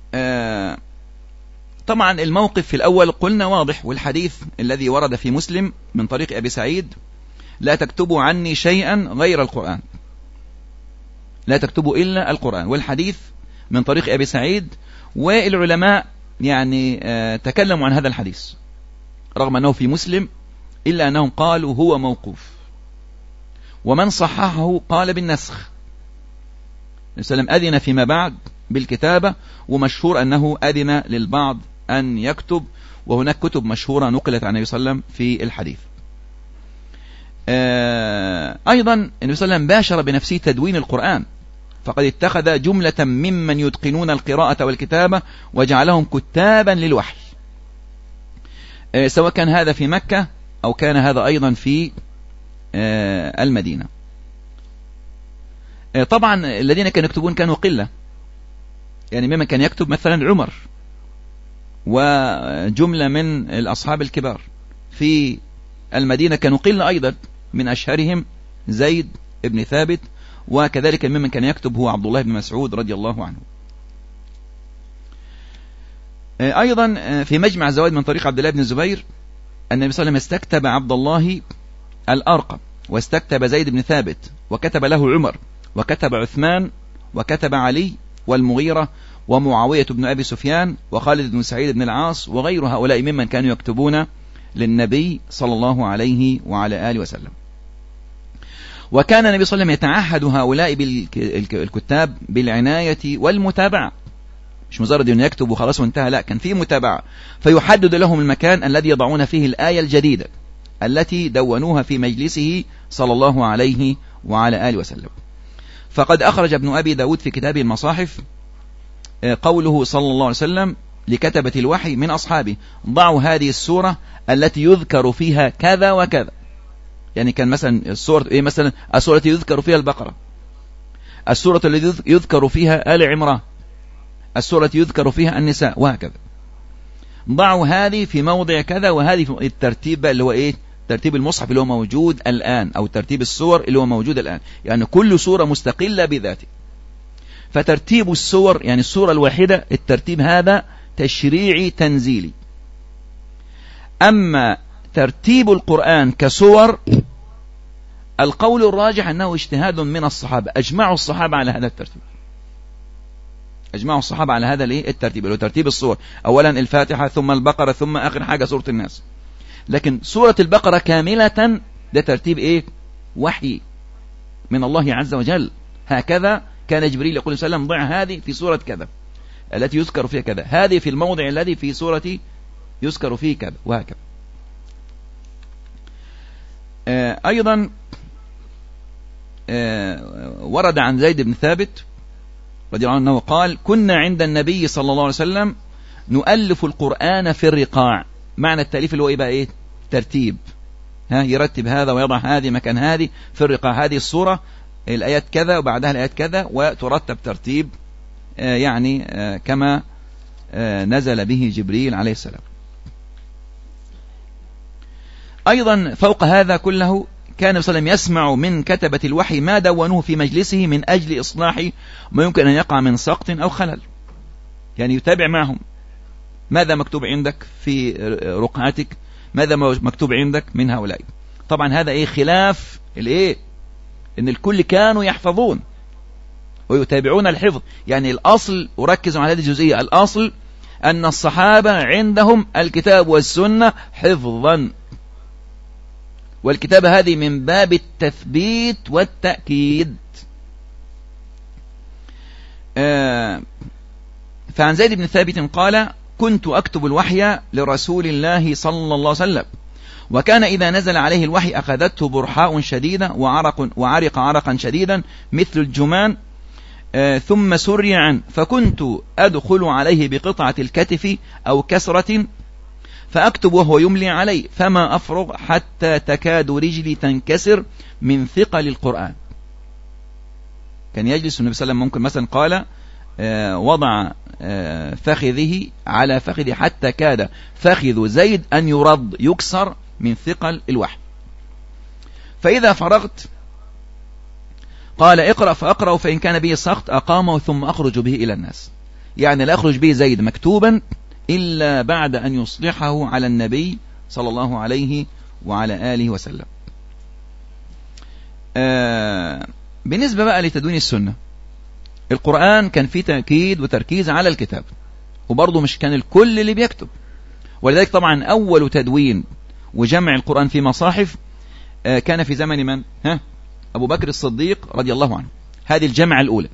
طبعا الموقف في الأول قلنا واضح، والحديث الذي ورد في مسلم من طريق أبي سعيد: لا تكتبوا عني شيئا غير القرآن، لا تكتبوا إلا القرآن. والحديث من طريق أبي سعيد، والعلماء يعني تكلموا عن هذا الحديث رغم أنه في مسلم، إلا أنهم قالوا هو موقوف، ومن صححه قال بالنسخ. النبي صلى الله عليه وسلم أذن فيما بعد بالكتابة، ومشهور أنه أذن للبعض أن يكتب، وهناك كتب مشهورة نقلت عن النبي صلى الله عليه وسلم في الحديث. أيضا النبي صلى الله عليه وسلم باشر بنفسه تدوين القرآن، فقد اتخذ جملة ممن يتقنون القراءة والكتابة وجعلهم كتابا للوحي، سواء كان هذا في مكة أو كان هذا أيضا في المدينة. طبعا الذين كانوا يكتبون كانوا قلة، يعني ممن كان يكتب مثلا عمر وجملة من الأصحاب الكبار. في المدينة كانوا قلة أيضا، من أشهرهم زيد بن ثابت، وكذلك ممن كان يكتب هو عبد الله بن مسعود رضي الله عنه. أيضا في مجمع الزوائد من طريق عبد الله بن الزبير أن النبي صلى الله عليه وسلم استكتب عبد الله الأرقم، واستكتب زيد بن ثابت، وكتب له عمر، وكتب عثمان، وكتب علي والمغيرة ومعاوية بن أبي سفيان وخالد بن سعيد بن العاص وغير هؤلاء ممن كانوا يكتبون للنبي صلى الله عليه وعلى آله وسلم. وكان النبي صلى الله عليه وسلم يتعهد هؤلاء الكتاب بالعناية والمتابعة، مش مجرد أن يكتب وخلاص وانتهى، لا، كان فيه متابعة، فيحدد لهم المكان الذي يضعون فيه الآية الجديدة التي دونوها في مجلسه صلى الله عليه وعلى آله وسلم. فقد أخرج ابن أبي داود في كتابه المصاحف قوله صلى الله عليه وسلم لكتبة الوحي من أصحابه: ضعوا هذه السورة التي يذكر فيها كذا وكذا. يعني كان مثلا السورة إيه؟ مثلا السورة التي يذكر فيها البقرة، السورة التي يذكر فيها آل عمران، السورة التي يذكر فيها النساء، وهكذا. ضعوا هذه في موضع كذا، وهذه في الترتيب اللي هو إيه؟ ترتيب المصحف اللي هو موجود الآن، أو ترتيب السور اللي هو موجود الآن، يعني كل سورة مستقلة بذاته. فترتيب السور، يعني السورة الواحدة، الترتيب هذا تشريعي تنزيلي. أما ترتيب القرآن كسور، القول الراجح أنه اجتهاد من الصحابة، أجمعوا الصحابة على هذا الترتيب، أجمعوا الصحابة على هذا الترتيب اللي هو ترتيب السور، أولا الفاتحة ثم البقرة ثم آخر حاجة سورة الناس. لكن سورة البقرة كاملة ده ترتيب إيه؟ وحي من الله عز وجل. هكذا كان جبريل يقول صلى الله عليه وسلم: ضع هذه في سورة كذا التي يذكر فيها كذا، هذه في الموضع الذي في سورة يذكر فيه كذا، وهكذا. أيضا ورد عن زيد بن ثابت رضي الله عنه قال: كنا عند النبي صلى الله عليه وسلم نؤلف القرآن في الرقاع. معنى التأليف اللي هو بقى إيه؟ ترتيب، يرتب هذا ويضع هذه مكان هذه في الرقاع، هذه الصورة الآيات كذا وبعدها الآيات كذا، وترتب ترتيب يعني كما نزل به جبريل عليه السلام. أيضا فوق هذا كله كان النبي صلى الله عليه وسلم يسمع من كتبة الوحي ما دونوه في مجلسه من أجل إصلاح ما يمكن أن يقع من سقط أو خلل، يعني يتابع معهم ماذا مكتوب عندك في رقعتك، ماذا مكتوب عندك من هؤلاء. طبعا هذا إيه؟ خلاف الإيه؟ إن الكل كانوا يحفظون ويتابعون الحفظ. يعني الأصل، وركز على هذه الجزئية، الأصل أن الصحابة عندهم الكتاب والسنة حفظا، والكتابة هذه من باب التثبيت والتأكيد. فعن زيد بن ثابت قال: كنت أكتب الوحي لرسول الله صلى الله عليه وسلم، وكان إذا نزل عليه الوحي أخذته برحاء شديدة وعرق عرقا شديدا مثل الجمان، ثم سري عنه، فكنت أدخل عليه بقطعة الكتف أو كسرة فأكتب وهو يملي علي، فما أفرغ حتى تكاد رجلي تنكسر من ثقل القرآن. كان يجلس النبي صلى الله عليه وسلم، ممكن مثلا قال وضع فخذه على فخذه حتى كاد فخذ زيد أن يرد، يكسر من ثقل الوحي. فإذا فرغت قال: اقرأ، فأقرأ، فإن كان به سقط أقامه ثم أخرج به إلى الناس. يعني لا يخرج به زيد مكتوبا إلا بعد أن يصلحه على النبي صلى الله عليه وعلى آله وسلم. بالنسبة بقى لتدوين السنة، القرآن كان فيه تأكيد وتركيز على الكتاب، وبرضه مش كان الكل اللي بيكتب، ولذلك طبعا أول تدوين وجمع القرآن في مصاحف كان في زمن من؟ أبو بكر الصديق رضي الله عنه، هذه الجمعة الأولى.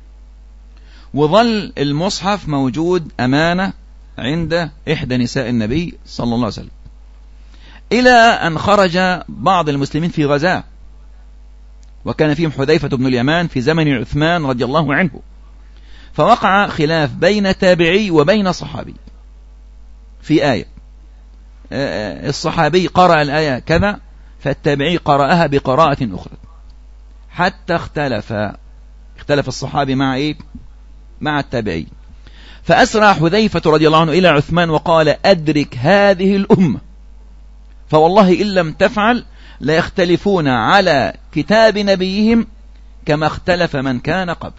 وظل المصحف موجود أمانة عند إحدى نساء النبي صلى الله عليه وسلم، إلى أن خرج بعض المسلمين في غزاة، وكان فيهم حذيفة بن اليمان في زمن عثمان رضي الله عنه، فوقع خلاف بين تابعي وبين صحابي في آية. الصحابي قرأ الآية كذا، فالتابعي قرأها بقراءة أخرى، حتى اختلف الصحابي مع التابعي. فأسرع حذيفة رضي الله عنه إلى عثمان وقال: أدرك هذه الأمة، فوالله إن لم تفعل لا يختلفون على كتاب نبيهم كما اختلف من كان قبل.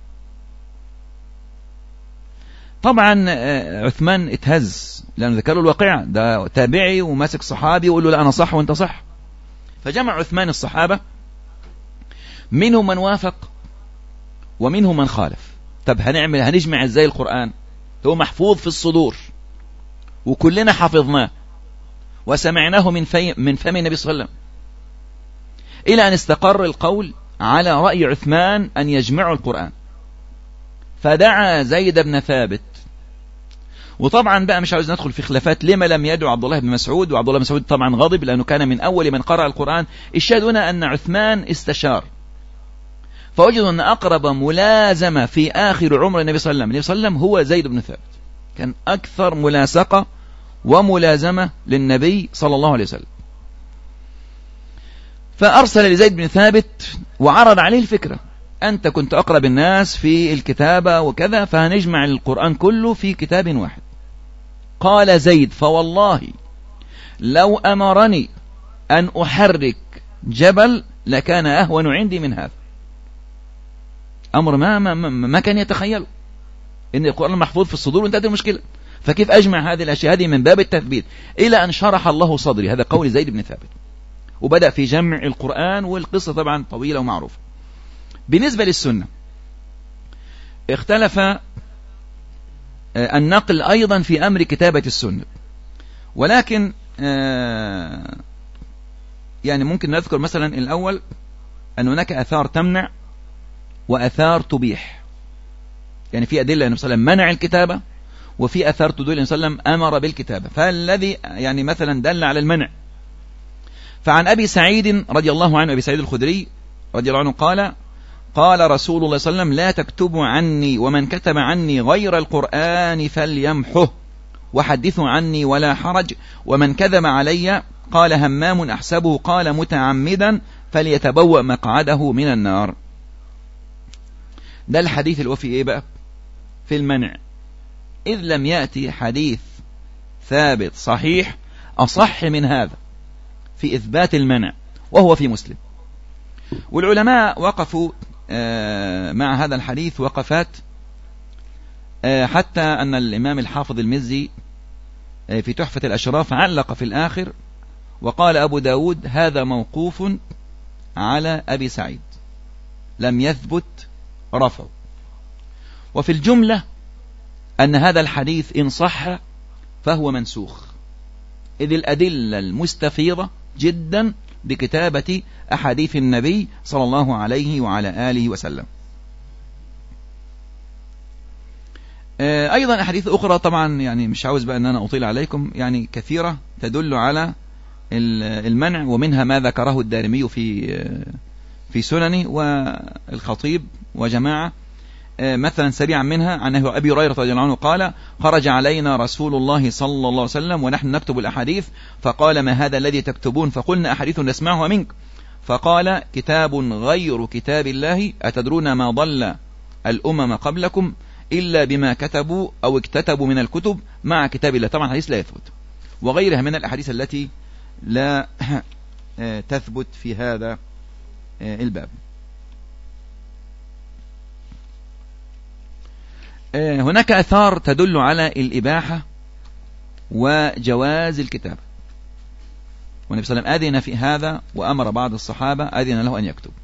طبعا عثمان اتهز، لأنه ذكر له الواقعة، ده تابعي وماسك صحابي ويقول له لا أنا صح وانت صح. فجمع عثمان الصحابة، منهم من وافق ومنهم من خالف. طب هنجمع ازاي القرآن؟ هو محفوظ في الصدور وكلنا حفظناه وسمعناه من فم النبي صلى الله عليه وسلم، إلى أن استقر القول على رأي عثمان أن يجمعوا القرآن، فدعا زيد بن ثابت. وطبعا بقى مش عاوز ندخل في خلافات لما لم يدعو عبد الله بن مسعود، وعبد الله بن مسعود طبعا غضب لأنه كان من أول من قرأ القرآن. الشاهد هنا أن عثمان استشار، فوجدوا أن أقرب ملازمة في آخر عمر النبي صلى الله عليه وسلم هو زيد بن ثابت، كان أكثر ملاصقة وملازمة للنبي صلى الله عليه وسلم. فأرسل لزيد بن ثابت وعرض عليه الفكرة: أنت كنت أقرب الناس في الكتابة وكذا، فهنجمع القرآن كله في كتاب واحد. قال زيد: فوالله لو أمرني أن أحرك جبل لكان أهون عندي من هذا. أمر ما كان يتخيله، إن القرآن محفوظ في الصدور وانتهت المشكلة، فكيف أجمع هذه الأشياء؟ هذه من باب التثبيت. إلى أن شرح الله صدري، هذا قول زيد بن ثابت، وبدأ في جمع القرآن، والقصة طبعا طويلة ومعروفة. بالنسبة للسنة، اختلف النقل أيضا في أمر كتابة السنة، ولكن يعني ممكن نذكر مثلا الأول أن هناك أثار تمنع وأثار تبيح. يعني في أدلة النبي صلى الله عليه وسلم منع الكتابة، وفي أثار تدل النبي صلى الله عليه وسلم أمر بالكتابة. فالذي يعني مثلا دل على المنع، فعن أبي سعيد رضي الله عنه، أبي سعيد الخدري رضي الله عنه قال: قال رسول الله صلى الله عليه وسلم: لا تكتبوا عني، ومن كتب عني غير القرآن فليمحه، وحدثوا عني ولا حرج، ومن كذب علي قال همام أحسبه قال متعمدا فليتبوأ مقعده من النار. ده الحديث اللي هو في ايه بقى؟ في المنع، إذ لم يأتي حديث ثابت صحيح أصح من هذا في إثبات المنع، وهو في مسلم. والعلماء وقفوا مع هذا الحديث وقفات، حتى أن الإمام الحافظ المزي في تحفة الأشراف علق في الآخر وقال: أبو داود هذا موقوف على أبي سعيد، لم يثبت رفعه. وفي الجملة أن هذا الحديث إن صح فهو منسوخ، إذ الأدلة المستفيضة جدا بكتابة أحاديث النبي صلى الله عليه وعلى آله وسلم. أيضا أحاديث أخرى طبعا يعني مش عاوز بقى أن أنا أطيل عليكم، يعني كثيرة تدل على المنع، ومنها ما ذكره الدارمي في سننه والخطيب وجماعة. مثلا سريعا منها عن أبي هريرة رضي الله عنه قال: خرج علينا رسول الله صلى الله عليه وسلم ونحن نكتب الأحاديث، فقال: ما هذا الذي تكتبون؟ فقلنا: أحاديث نسمعها منك. فقال: كتاب غير كتاب الله، أتدرون ما ضل الأمم قبلكم إلا بما كتبوا أو اكتتبوا من الكتب مع كتاب الله. طبعا الحديث لا يثبت، وغيرها من الأحاديث التي لا تثبت في هذا الباب. هناك آثار تدل على الإباحة وجواز الكتابة، والنبي صلى الله عليه وسلم أذن في هذا، وأمر بعض الصحابة أذن له أن يكتب.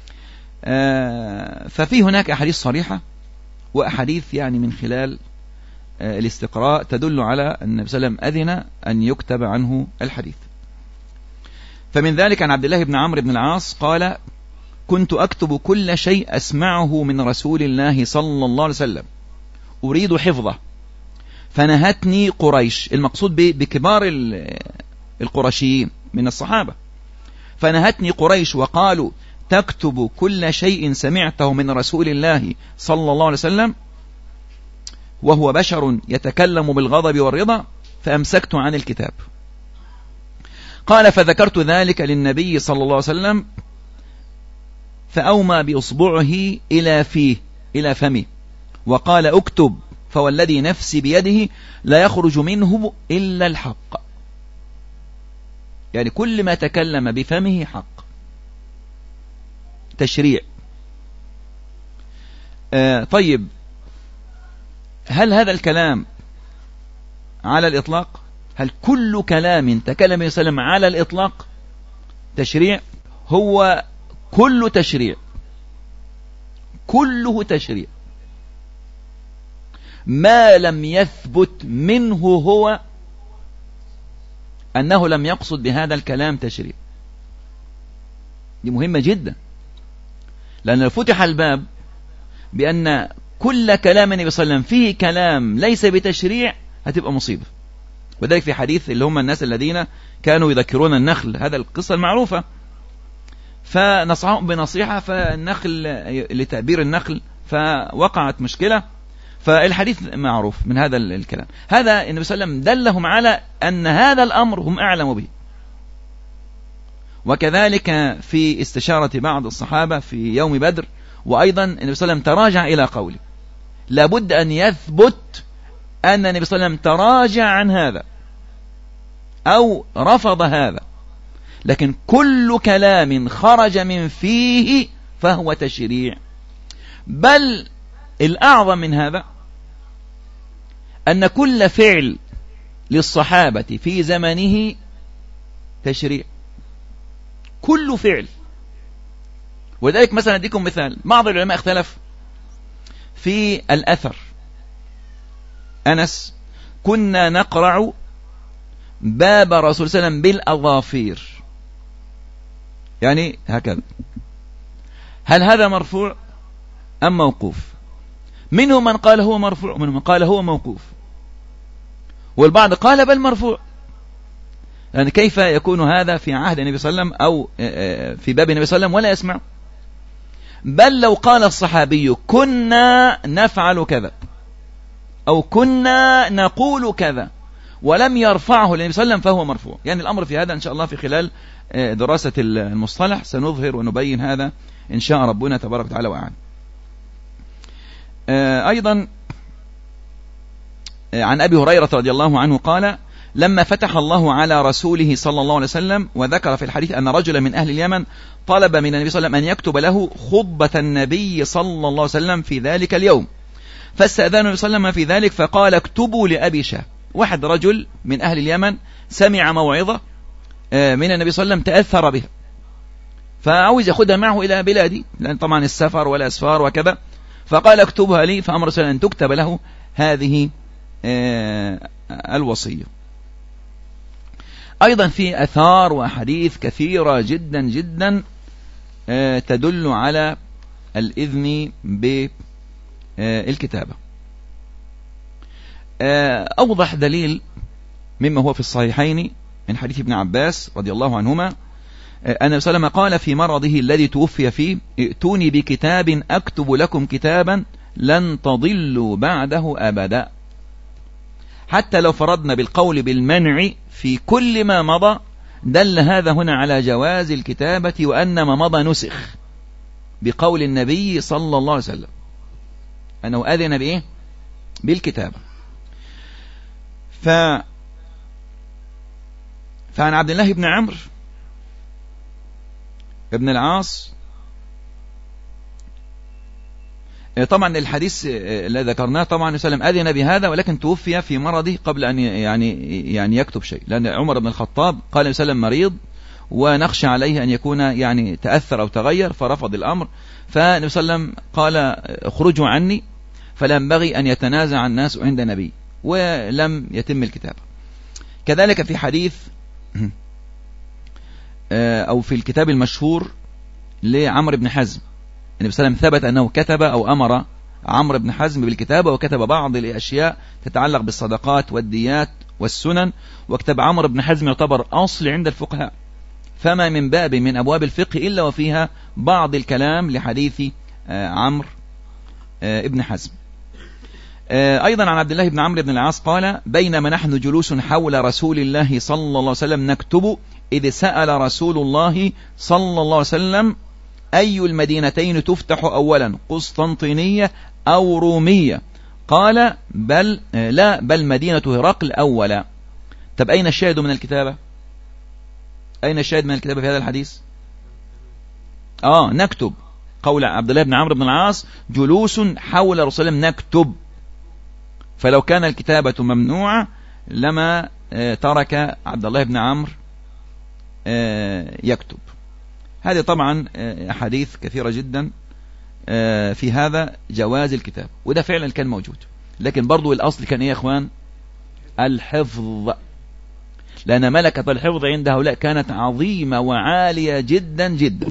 ففي هناك أحاديث صريحة وأحاديث يعني من خلال الاستقراء تدل على أن النبي صلى الله عليه وسلم أذن أن يكتب عنه الحديث. فمن ذلك عن عبد الله بن عمرو بن العاص قال: كنت أكتب كل شيء أسمعه من رسول الله صلى الله عليه وسلم أريد حفظه، فنهتني قريش، المقصود بكبار القرشيين من الصحابة، فنهتني قريش وقالوا: تكتب كل شيء سمعته من رسول الله صلى الله عليه وسلم وهو بشر يتكلم بالغضب والرضا، فأمسكت عن الكتاب. قال: فذكرت ذلك للنبي صلى الله عليه وسلم فأومى بإصبعه إلى فمي وقال: اكتب، فوالذي نفسي بيده لا يخرج منه إلا الحق. يعني كل ما تكلم بفمه حق، تشريع. طيب، هل هذا الكلام على الإطلاق؟ هل كل كلام تكلم النبي صلى الله عليه وسلم على الإطلاق تشريع؟ هو كل تشريع، كله تشريع ما لم يثبت منه هو أنه لم يقصد بهذا الكلام تشريع. دي مهمة جدا، لأن لو فتح الباب بأن كل كلام النبي صلى الله عليه وسلم فيه كلام ليس بتشريع هتبقى مصيبة. وذلك في حديث اللي هم الناس الذين كانوا يذكرون النخل، هذا القصة المعروفة، فنصحهم بنصيحة فالنخل لتأبير النخل فوقعت مشكلة، فالحديث معروف من هذا الكلام. هذا النبي صلى الله عليه وسلم دلهم على أن هذا الأمر هم أعلم به. وكذلك في استشارة بعض الصحابة في يوم بدر، وأيضا النبي صلى الله عليه وسلم تراجع إلى قوله. لابد أن يثبت أن النبي صلى الله عليه وسلم تراجع عن هذا أو رفض هذا، لكن كل كلام خرج من فيه فهو تشريع. بل الأعظم من هذا أن كل فعل للصحابة في زمنه تشريع، كل فعل. ولذلك مثلا أديكم مثال، بعض العلماء اختلف في الأثر. أنس: كنا نقرع باب رسول صلى الله عليه وسلم بالأظافير، يعني هكذا. هل هذا مرفوع أم موقوف؟ منهم من قال هو مرفوع ومنهم من قال هو موقوف، والبعض قال بل مرفوع. يعني كيف يكون هذا في عهد النبي صلى الله عليه وسلم أو في باب النبي صلى الله عليه وسلم ولا يسمع؟ بل لو قال الصحابي كنا نفعل كذا أو كنا نقول كذا ولم يرفعه للنبي صلى الله عليه وسلم فهو مرفوع. يعني الأمر في هذا إن شاء الله في خلال دراسة المصطلح سنظهر ونبين هذا إن شاء ربنا تبارك وتعالى وأعلم. أيضا عن أبي هريرة رضي الله عنه قال: لما فتح الله على رسوله صلى الله عليه وسلم وذكر في الحديث أن رجلا من أهل اليمن طلب من النبي صلى الله عليه وسلم أن يكتب له خطبة النبي صلى الله عليه وسلم في ذلك اليوم، فاستأذن النبي صلى الله عليه وسلم في ذلك فقال: اكتبوا لأبي شاه. واحد رجل من أهل اليمن سمع موعظة من النبي صلى الله عليه وسلم تأثر بها، فعاوز يأخذها معه إلى بلادي، لأن طبعا السفر والأسفار وكذا، فقال: اكتبها لي، فأمر رسول الله أن تكتب له هذه الوصية. أيضا في أثار وحديث كثيرة جدا جدا تدل على الإذن بالكتابة. أوضح دليل مما هو في الصحيحين من حديث ابن عباس رضي الله عنهما أن النبي صلى الله عليه وسلم قال في مرضه الذي توفي فيه: ائتوني بكتاب أكتب لكم كتابا لن تضلوا بعده أبدا. حتى لو فرضنا بالقول بالمنع في كل ما مضى، دل هذا هنا على جواز الكتابة وأن ما مضى نسخ بقول النبي صلى الله عليه وسلم أنه أذن بإيه؟ بالكتابة. فعن عبد الله بن عمرو بن العاص طبعا الحديث الذي ذكرناه طبعا وسلم أذن بهذا، ولكن توفي في مرضه قبل أن يعني يكتب شيء، لأن عمر بن الخطاب قال وسلم مريض ونخشى عليه أن يكون يعني تأثر أو تغير، فرفض الأمر. فالنبي صلى الله عليه وسلم قال اخرجوا عني، فلا ينبغي أن يتنازع الناس عند نبي، ولم يتم الكتاب. كذلك في حديث أو في الكتاب المشهور لعمر بن حزم، النبي صلى الله عليه وسلم ثبت أنه كتب أو أمر عمرو بن حزم بالكتابة، وكتب بعض الأشياء تتعلق بالصدقات والديات والسنن، وكتب عمرو بن حزم يعتبر أصل عند الفقهاء، فما من باب من أبواب الفقه إلا وفيها بعض الكلام لحديث عمرو ابن حزم. أيضا عن عبد الله بن عمرو بن العاص قال بينما نحن جلوس حول رسول الله صلى الله عليه وسلم نكتب إذ سأل رسول الله صلى الله عليه وسلم أي المدينتين تفتح أولا، قسطنطينية أو رومية؟ قال بل مدينة هرقل أولا. طب أين الشاهد من الكتابة؟ أين الشاهد من الكتابة في هذا الحديث؟ نكتب. قول عبد الله بن عمرو بن العاص جلوس حول رسول الله نكتب، فلو كان الكتابة ممنوعة لما ترك عبد الله بن عمرو يكتب. هذه طبعا أحاديث كثيرة جدا في هذا جواز الكتاب، وده فعلا كان موجود، لكن برضو الأصل كان إيه يا إخوان؟ الحفظ، لأن ملكة الحفظ عند هؤلاء كانت عظيمة وعالية جدا جدا.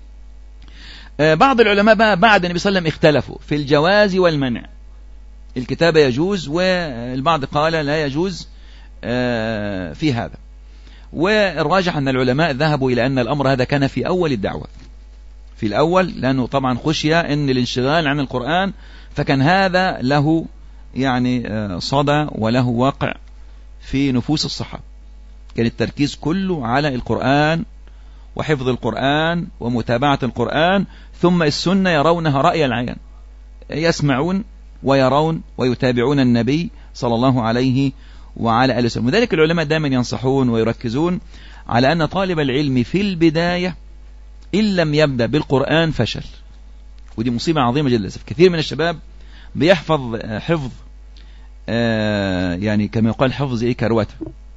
بعض العلماء بقى بعد النبي صلى الله عليه وسلم اختلفوا في الجواز والمنع، الكتابة يجوز والبعض قال لا يجوز في هذا، والراجح أن العلماء ذهبوا إلى أن الأمر هذا كان في أول الدعوة، في الأول، لأنه طبعا خشي أن الانشغال عن القرآن، فكان هذا له يعني صدى وله واقع في نفوس الصحابة، كان التركيز كله على القرآن وحفظ القرآن ومتابعة القرآن، ثم السنة يرونها رأي العين، يسمعون ويرون ويتابعون النبي صلى الله عليه وعلى آله وسلم. وذلك العلماء دائما ينصحون ويركزون على أن طالب العلم في البداية إن لم يبدأ بالقرآن فشل، ودي مصيبة عظيمة جدا. كثير من الشباب بيحفظ حفظ يعني كما يقال حفظ كروته،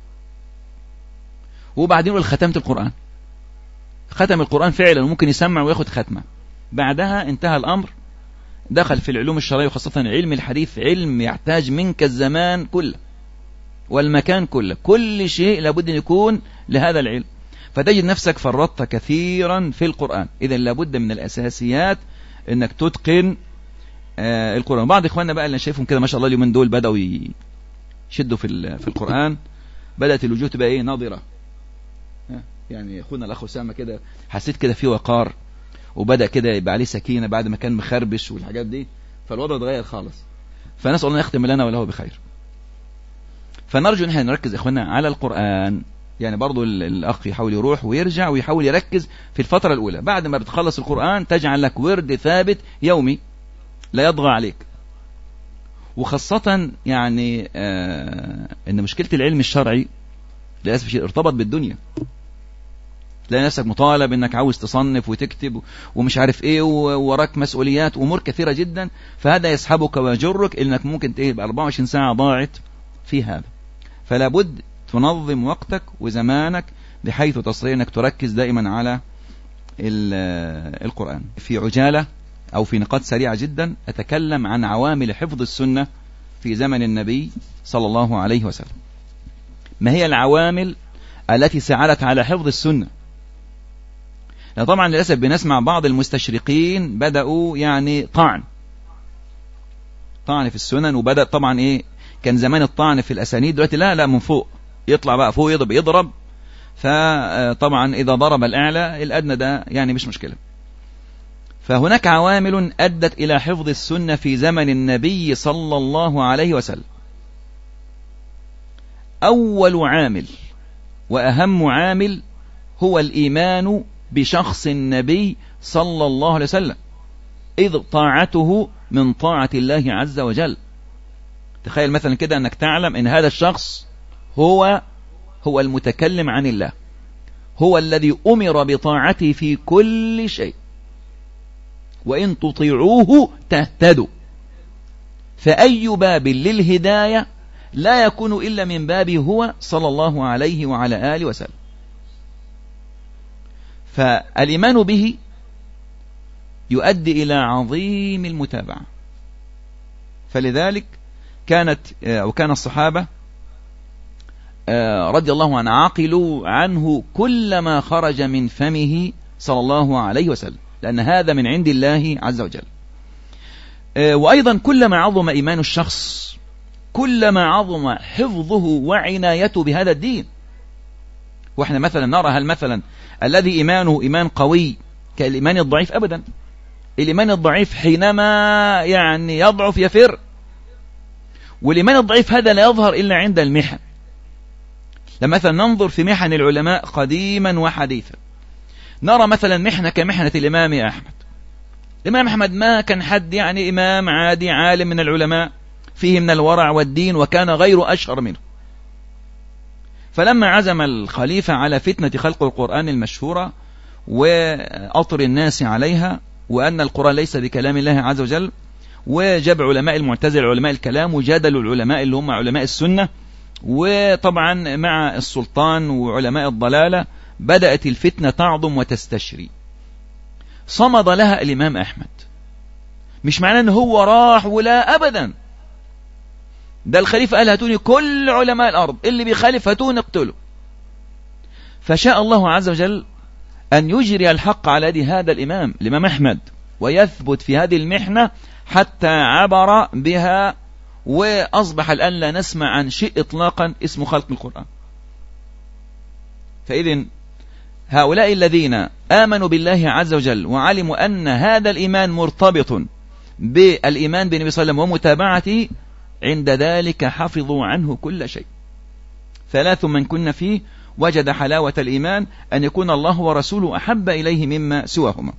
وبعدين يقول ختمت القرآن، ختم القرآن فعلا وممكن يسمع وياخد ختمة، بعدها انتهى الأمر، دخل في العلوم الشرعية وخاصة علم الحديث، علم يحتاج منك الزمان كله والمكان كله، كل شيء لابد أن يكون لهذا العلم، فتجد نفسك فرطت كثيرا في القرآن. إذا لابد من الأساسيات أنك تتقن القرآن. بعض إخواننا بقى اللي شايفهم كده ما شاء الله اليومين دول بدأوا يشدوا في القرآن، بدأت الوجوه تبقى إيه ناظرة، يعني أخونا الأخ أسامة كده حسيت كده فيه وقار، وبدأ كده يبقى عليه سكينة بعد ما كان مخربش والحاجات دي، فالوضع اتغير خالص، فنسأل الله يختم لنا وله بخير. فنرجو ان احنا نركز اخوانا على القرآن، يعني برضو الأخ يحاول يروح ويرجع ويحاول يركز في الفترة الأولى، بعد ما بتخلص القرآن تجعل لك ورد ثابت يومي لا يضغى عليك. وخاصة يعني ان مشكلة العلم الشرعي للأسف الشديد ارتبط بالدنيا، تلاقي نفسك مطالب انك عاوز تصنف وتكتب ومش عارف ايه، ووراك مسؤوليات وامور كثيرة جدا، فهذا يسحبك ويجرك انك ممكن تبقى 24 ساعة ضاعت في هذا. فلا بد تنظم وقتك وزمانك بحيث تستطيع انك تركز دائما على القرآن. في عجالة او في نقاط سريعة جدا اتكلم عن عوامل حفظ السنة في زمن النبي صلى الله عليه وسلم. ما هي العوامل التي ساعدت على حفظ السنة؟ طبعا للأسف بنسمع بعض المستشرقين بدأوا يعني طعن في السنن، وبدأ طبعا ايه، كان زمان الطعن في الأسانيد، دلوقتي لا من فوق يطلع بقى فوق يضرب، فطبعا إذا ضرب الأعلى الأدنى ده يعني مش مشكلة. فهناك عوامل أدت إلى حفظ السنة في زمن النبي صلى الله عليه وسلم. أول عامل وأهم عامل هو الإيمان بشخص النبي صلى الله عليه وسلم، إذ طاعته من طاعة الله عز وجل. تخيل مثلا كده أنك تعلم أن هذا الشخص هو المتكلم عن الله، هو الذي أمر بطاعته في كل شيء، وإن تطيعوه تهتدوا. فأي باب للهداية لا يكون إلا من بابه هو صلى الله عليه وعلى آله وسلم. فالإيمان به يؤدي إلى عظيم المتابعة. فلذلك كان الصحابة رضي الله عنه عقلوا عنه كل ما خرج من فمه صلى الله عليه وسلم، لأن هذا من عند الله عز وجل. وأيضا كلما عظم إيمان الشخص كلما عظم حفظه وعنايته بهذا الدين. وإحنا مثلا نرى هل مثلا الذي إيمانه إيمان قوي كالإيمان الضعيف؟ أبدا. الإيمان الضعيف حينما يعني يضعف يفر، والإيمان الضعيف هذا لا يظهر إلا عند المحن. لما مثلا ننظر في محن العلماء قديما وحديثا نرى مثلا محنة كمحنة الإمام أحمد. الإمام أحمد ما كان حد يعني إمام عادي عالم من العلماء فيه من الورع والدين، وكان غير أشهر منه. فلما عزم الخليفة على فتنة خلق القرآن المشهورة وأطر الناس عليها وأن القرآن ليس بكلام الله عز وجل، وجاب علماء المعتزلة علماء الكلام وجادلوا العلماء اللي هم علماء السنة، وطبعا مع السلطان وعلماء الضلالة بدأت الفتنة تعظم وتستشري. صمد لها الإمام أحمد. مش معناه أنه هو راح ولا أبدا، ده الخليفة قال هاتوني كل علماء الأرض، اللي بيخالف هاتوني اقتله. فشاء الله عز وجل أن يجري الحق على يد هذا الإمام أحمد، ويثبت في هذه المحنة حتى عبر بها، وأصبح الآن لا نسمع عن شيء إطلاقا اسمه خلق القرآن. فإذن هؤلاء الذين آمنوا بالله عز وجل وعلموا أن هذا الإيمان مرتبط بالإيمان بالنبي صلى الله عليه وسلم ومتابعته، عند ذلك حفظوا عنه كل شيء. 3 من كن فيه وجد حلاوة الإيمان، أن يكون الله ورسوله أحب إليه مما سواهما.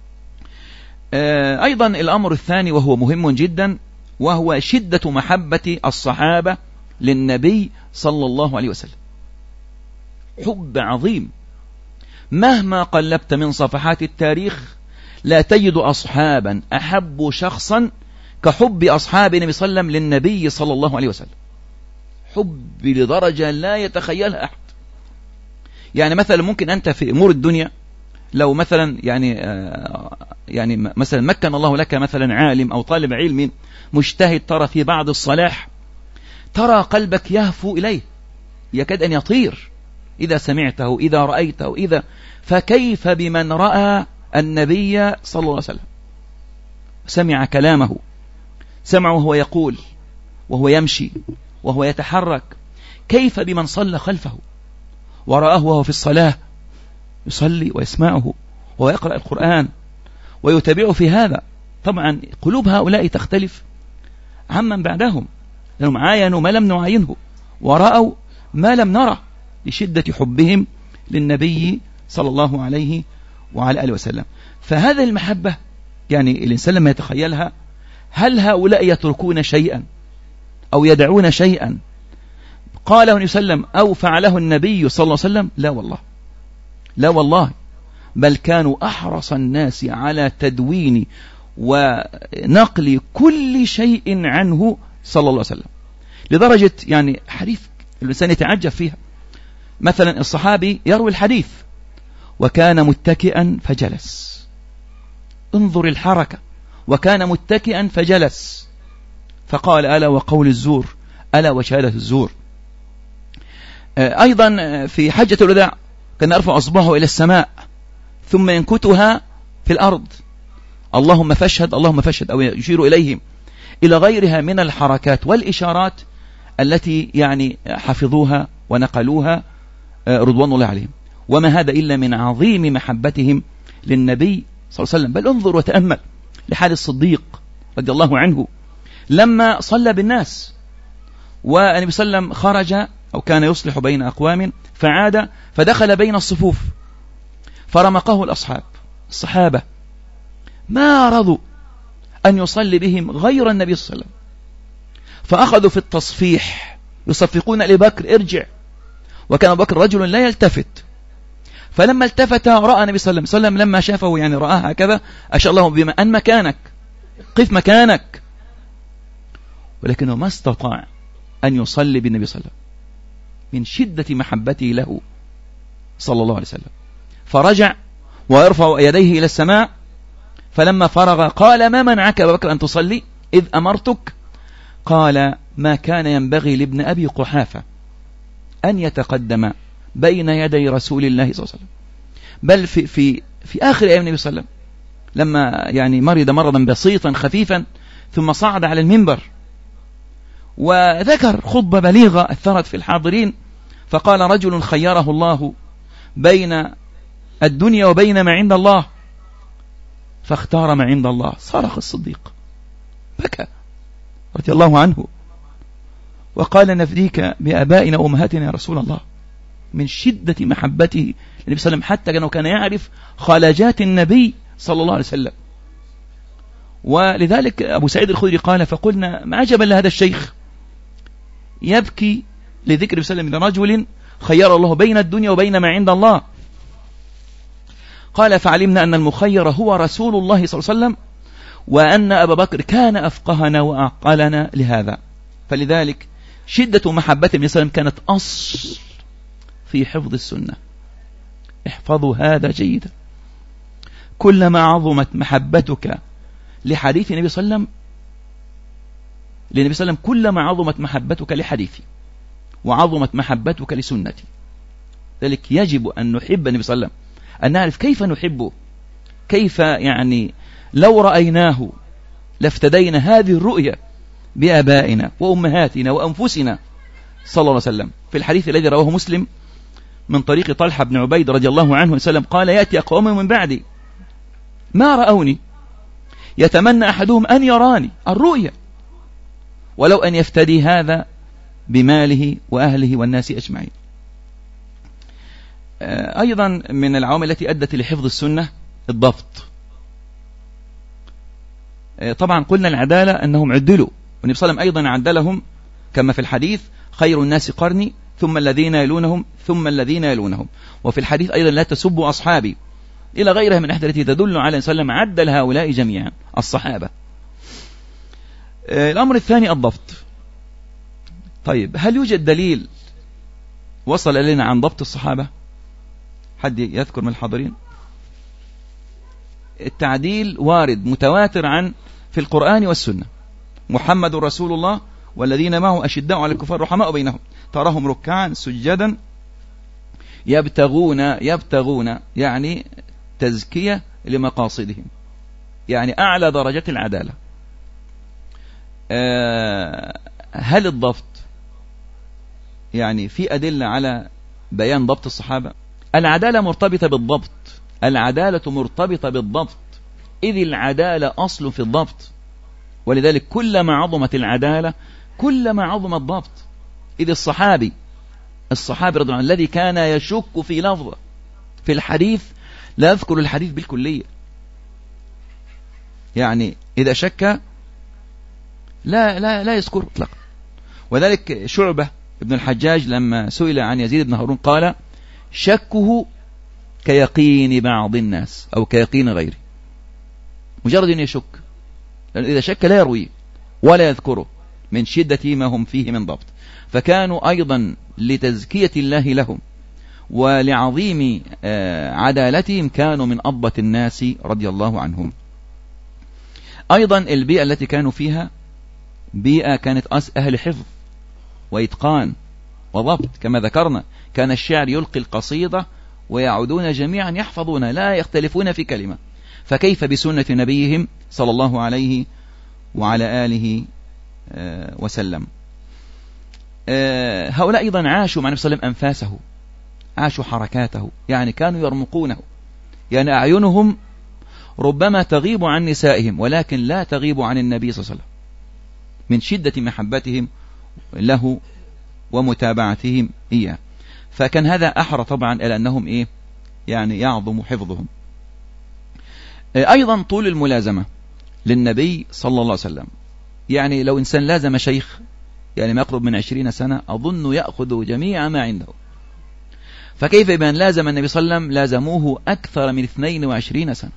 أيضا الأمر الثاني وهو مهم جدا، وهو شدة محبة الصحابة للنبي صلى الله عليه وسلم. حب عظيم، مهما قلبت من صفحات التاريخ لا تجد أصحابا أحبوا شخصا كحب أصحاب النبي صلى الله عليه وسلم للنبي صلى الله عليه وسلم. حب لدرجة لا يتخيلها أحد. يعني مثلا ممكن أنت في أمور الدنيا لو مثلا يعني مثلا مكن الله لك مثلا عالم أو طالب علم مجتهد ترى في بعض الصلاح، ترى قلبك يهفو إليه يكاد أن يطير إذا سمعته إذا رأيته فكيف بمن رأى النبي صلى الله عليه وسلم، سمع كلامه، سمعه وهو يقول وهو يمشي وهو يتحرك، كيف بمن صلى خلفه ورآه وهو في الصلاة يصلي ويسمعه وهو يقرأ القرآن ويتابعه في هذا. طبعا قلوب هؤلاء تختلف عمن بعدهم، لأنهم عاينوا ما لم نعاينه ورأوا ما لم نرى لشدة حبهم للنبي صلى الله عليه وعلى آله وسلم. فهذه المحبة يعني الإنسان لما يتخيلها، هل هؤلاء يتركون شيئا أو يدعون شيئا قاله النبي صلى الله عليه وسلم أو فعله النبي صلى الله عليه وسلم؟ لا والله، لا والله، بل كانوا أحرص الناس على تدوين ونقل كل شيء عنه صلى الله عليه وسلم، لدرجة يعني حديث الإنسان يتعجب فيها. مثلا الصحابي يروي الحديث وكان متكئا فجلس، انظر الحركة، وكان متكئا فجلس، فقال ألا وقول الزور، ألا وشهادة الزور. أيضا في حجة الوداع كان يرفع أصبعه إلى السماء ثم ينكتها في الأرض، اللهم فاشهد اللهم فاشهد، أو يشير إليهم، إلى غيرها من الحركات والإشارات التي يعني حفظوها ونقلوها رضوان الله عليهم. وما هذا إلا من عظيم محبتهم للنبي صلى الله عليه وسلم. بل انظر وتأمل لحال الصديق رضي الله عنه لما صلى بالناس، والنبي صلى الله عليه وسلم خرج أو كان يصلح بين أقوام فعاد فدخل بين الصفوف فرمقه الصحابة ما رضوا أن يصلي بهم غير النبي صلى الله عليه وسلم، فأخذوا في التصفيح يصفقون لبكر ارجع، وكان بكر رجل لا يلتفت، فلما التفت رأى النبي صلى الله عليه وسلم لما شافه يعني رآه هكذا أشار الله بما أن مكانك، قف مكانك، ولكنه ما استطاع أن يصلي بالنبي صلى الله عليه وسلم من شدة محبته له صلى الله عليه وسلم، فرجع ويرفع يديه إلى السماء. فلما فرغ قال: ما منعك أبا بكر أن تصلي إذ أمرتك؟ قال: ما كان ينبغي لابن أبي قحافة أن يتقدم بين يدي رسول الله صلى الله عليه وسلم، بل في آخر أيام النبي صلى الله عليه وسلم لما يعني مرض مرضا بسيطا خفيفا ثم صعد على المنبر وذكر خطبة بليغة أثرت في الحاضرين، فقال: رجل خيره الله بين الدنيا وبين ما عند الله فاختار ما عند الله. صرخ الصديق بكى رضي الله عنه وقال: نفديك بآبائنا وأمهاتنا يا رسول الله، من شدة محبته للنبي صلى الله عليه وسلم، حتى أنه كان يعرف خلاجات النبي صلى الله عليه وسلم. ولذلك أبو سعيد الخدري قال: فقلنا: ما عجبا لهذا الشيخ يبكي لذكر النبي صلى الله عليه وسلم لرجل خير الله بين الدنيا وبين ما عند الله. قال: فعلمنا أن المخير هو رسول الله صلى الله عليه وسلم، وأن أبا بكر كان أفقهنا وأعقلنا لهذا. فلذلك شدة محبة النبي صلى الله عليه وسلم كانت أصل في حفظ السنة. احفظوا هذا جيدا. كلما عظمت محبتك لحديث النبي صلى الله عليه وسلم كلما عظمت محبتك لحديثي وعظمت محبتك لسنتي. ذلك يجب أن نحب النبي صلى الله عليه وسلم، أن نعرف كيف نحبه، كيف يعني لو رأيناه لافتدينا هذه الرؤية بآبائنا وأمهاتنا وأنفسنا صلى الله عليه وسلم. في الحديث الذي رواه مسلم من طريق طلحة بن عبيد رضي الله عنه وسلم قال: يأتي أقوام من بعدي ما رأوني يتمنى أحدهم أن يراني، الرؤية، ولو أن يفتدي هذا بماله وأهله والناس أجمعين. أيضا من العوامل التي أدت لحفظ السنة الضبط. طبعا قلنا العدالة أنهم عدلوا، والنبي صلى الله عليه وسلم أيضا عدلهم كما في الحديث: خير الناس قرني ثم الذين يلونهم ثم الذين يلونهم. وفي الحديث أيضا: لا تسبوا أصحابي، إلى غيرها من الأحاديث التي تدل على أن صلى الله عليه وسلم عدل هؤلاء جميعا الصحابة. الأمر الثاني الضبط. طيب، هل يوجد دليل وصل إلينا عن ضبط الصحابة؟ حد يذكر من الحاضرين؟ التعديل وارد متواتر عن في القرآن والسنة: محمد رسول الله والذين معه أشداء على الكفار رحماء بينهم تراهم ركعا سجدا يبتغون يعني تزكية لمقاصدهم، يعني أعلى درجات العدالة. هل الضبط يعني في أدلة على بيان ضبط الصحابة؟ العدالة مرتبطة بالضبط، العدالة مرتبطة بالضبط، إذ العدالة أصل في الضبط، ولذلك كلما عظمت العدالة كلما عظم الضبط. إذ الصحابي رضي الله عنه الذي كان يشك في لفظه في الحديث لا يذكر الحديث بالكلية، يعني إذا شك لا يذكر اطلاقا. وذلك شعبة ابن الحجاج لما سئل عن يزيد بن هارون قال: شكه كيقين بعض الناس أو كيقين غيره، مجرد أن يشك، لأن إذا شك لا يرويه ولا يذكره من شدة ما هم فيه من ضبط. فكانوا أيضا لتزكية الله لهم ولعظيم عدالتهم كانوا من أضبط الناس رضي الله عنهم. أيضا البيئة التي كانوا فيها بيئة كانت أهل حفظ وإتقان وضبط، كما ذكرنا كان الشاعر يلقي القصيدة ويعودون جميعا يحفظون لا يختلفون في كلمة، فكيف بسنة نبيهم صلى الله عليه وعلى آله وسلم. هؤلاء أيضا عاشوا مع النبي صلى الله عليه وسلم أنفاسه، عاشوا حركاته، يعني كانوا يرمقونه، يعني أعينهم ربما تغيب عن نسائهم ولكن لا تغيب عن النبي صلى الله عليه وسلم من شدة محبتهم له ومتابعتهم إياه. فكان هذا أحرى طبعا إلى أنهم يعني يعظم حفظهم. أيضا طول الملازمة للنبي صلى الله عليه وسلم، يعني لو إنسان لازم شيخ يعني ما يقرب من 20 سنة أظن يأخذ جميع ما عنده. فكيف بأن لازم النبي صلى الله عليه وسلم لازموه أكثر من 22 سنة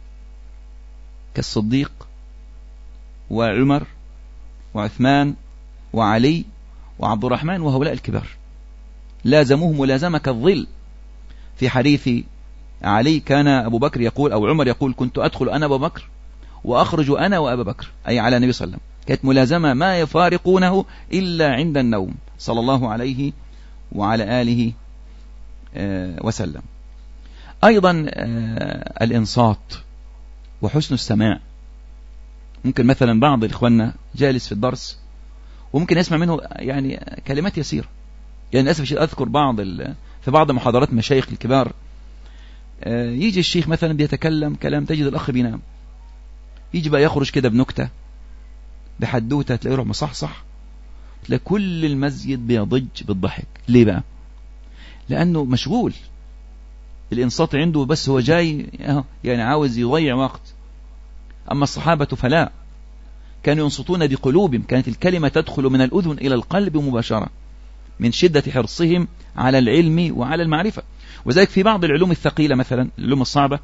كالصديق وعمر وعثمان وعلي وعبد الرحمن وهؤلاء الكبار، لازموه ملازمة كالظل. في حديث علي كان أبو بكر يقول أو عمر يقول كنت أدخل أنا أبو بكر وأخرج أنا وأبا بكر، أي على النبي صلى الله عليه وسلم، كانت ملازمة ما يفارقونه إلا عند النوم صلى الله عليه وعلى آله وسلم. أيضا الإنصات وحسن السماع. ممكن مثلا بعض إخواننا جالس في الدرس وممكن يسمع منه يعني كلمات يسيرة، يعني للأسف أذكر في بعض محاضرات مشايخ الكبار يجي الشيخ مثلا بيتكلم كلام تجد الأخ بينام، يجي بقى يخرج كده بنكتة بحدوتة تلاقيه يروح مصحصح، تلاقي كل المسجد بيضج بالضحك. ليه بقى؟ لأنه مشغول، الإنصات عنده بس هو جاي يعني عاوز يضيع وقت. أما الصحابة فلا، كانوا ينصتون بقلوبهم، كانت الكلمة تدخل من الأذن إلى القلب مباشرة من شدة حرصهم على العلم وعلى المعرفة. وذلك في بعض العلوم الثقيلة مثلا العلوم الصعبة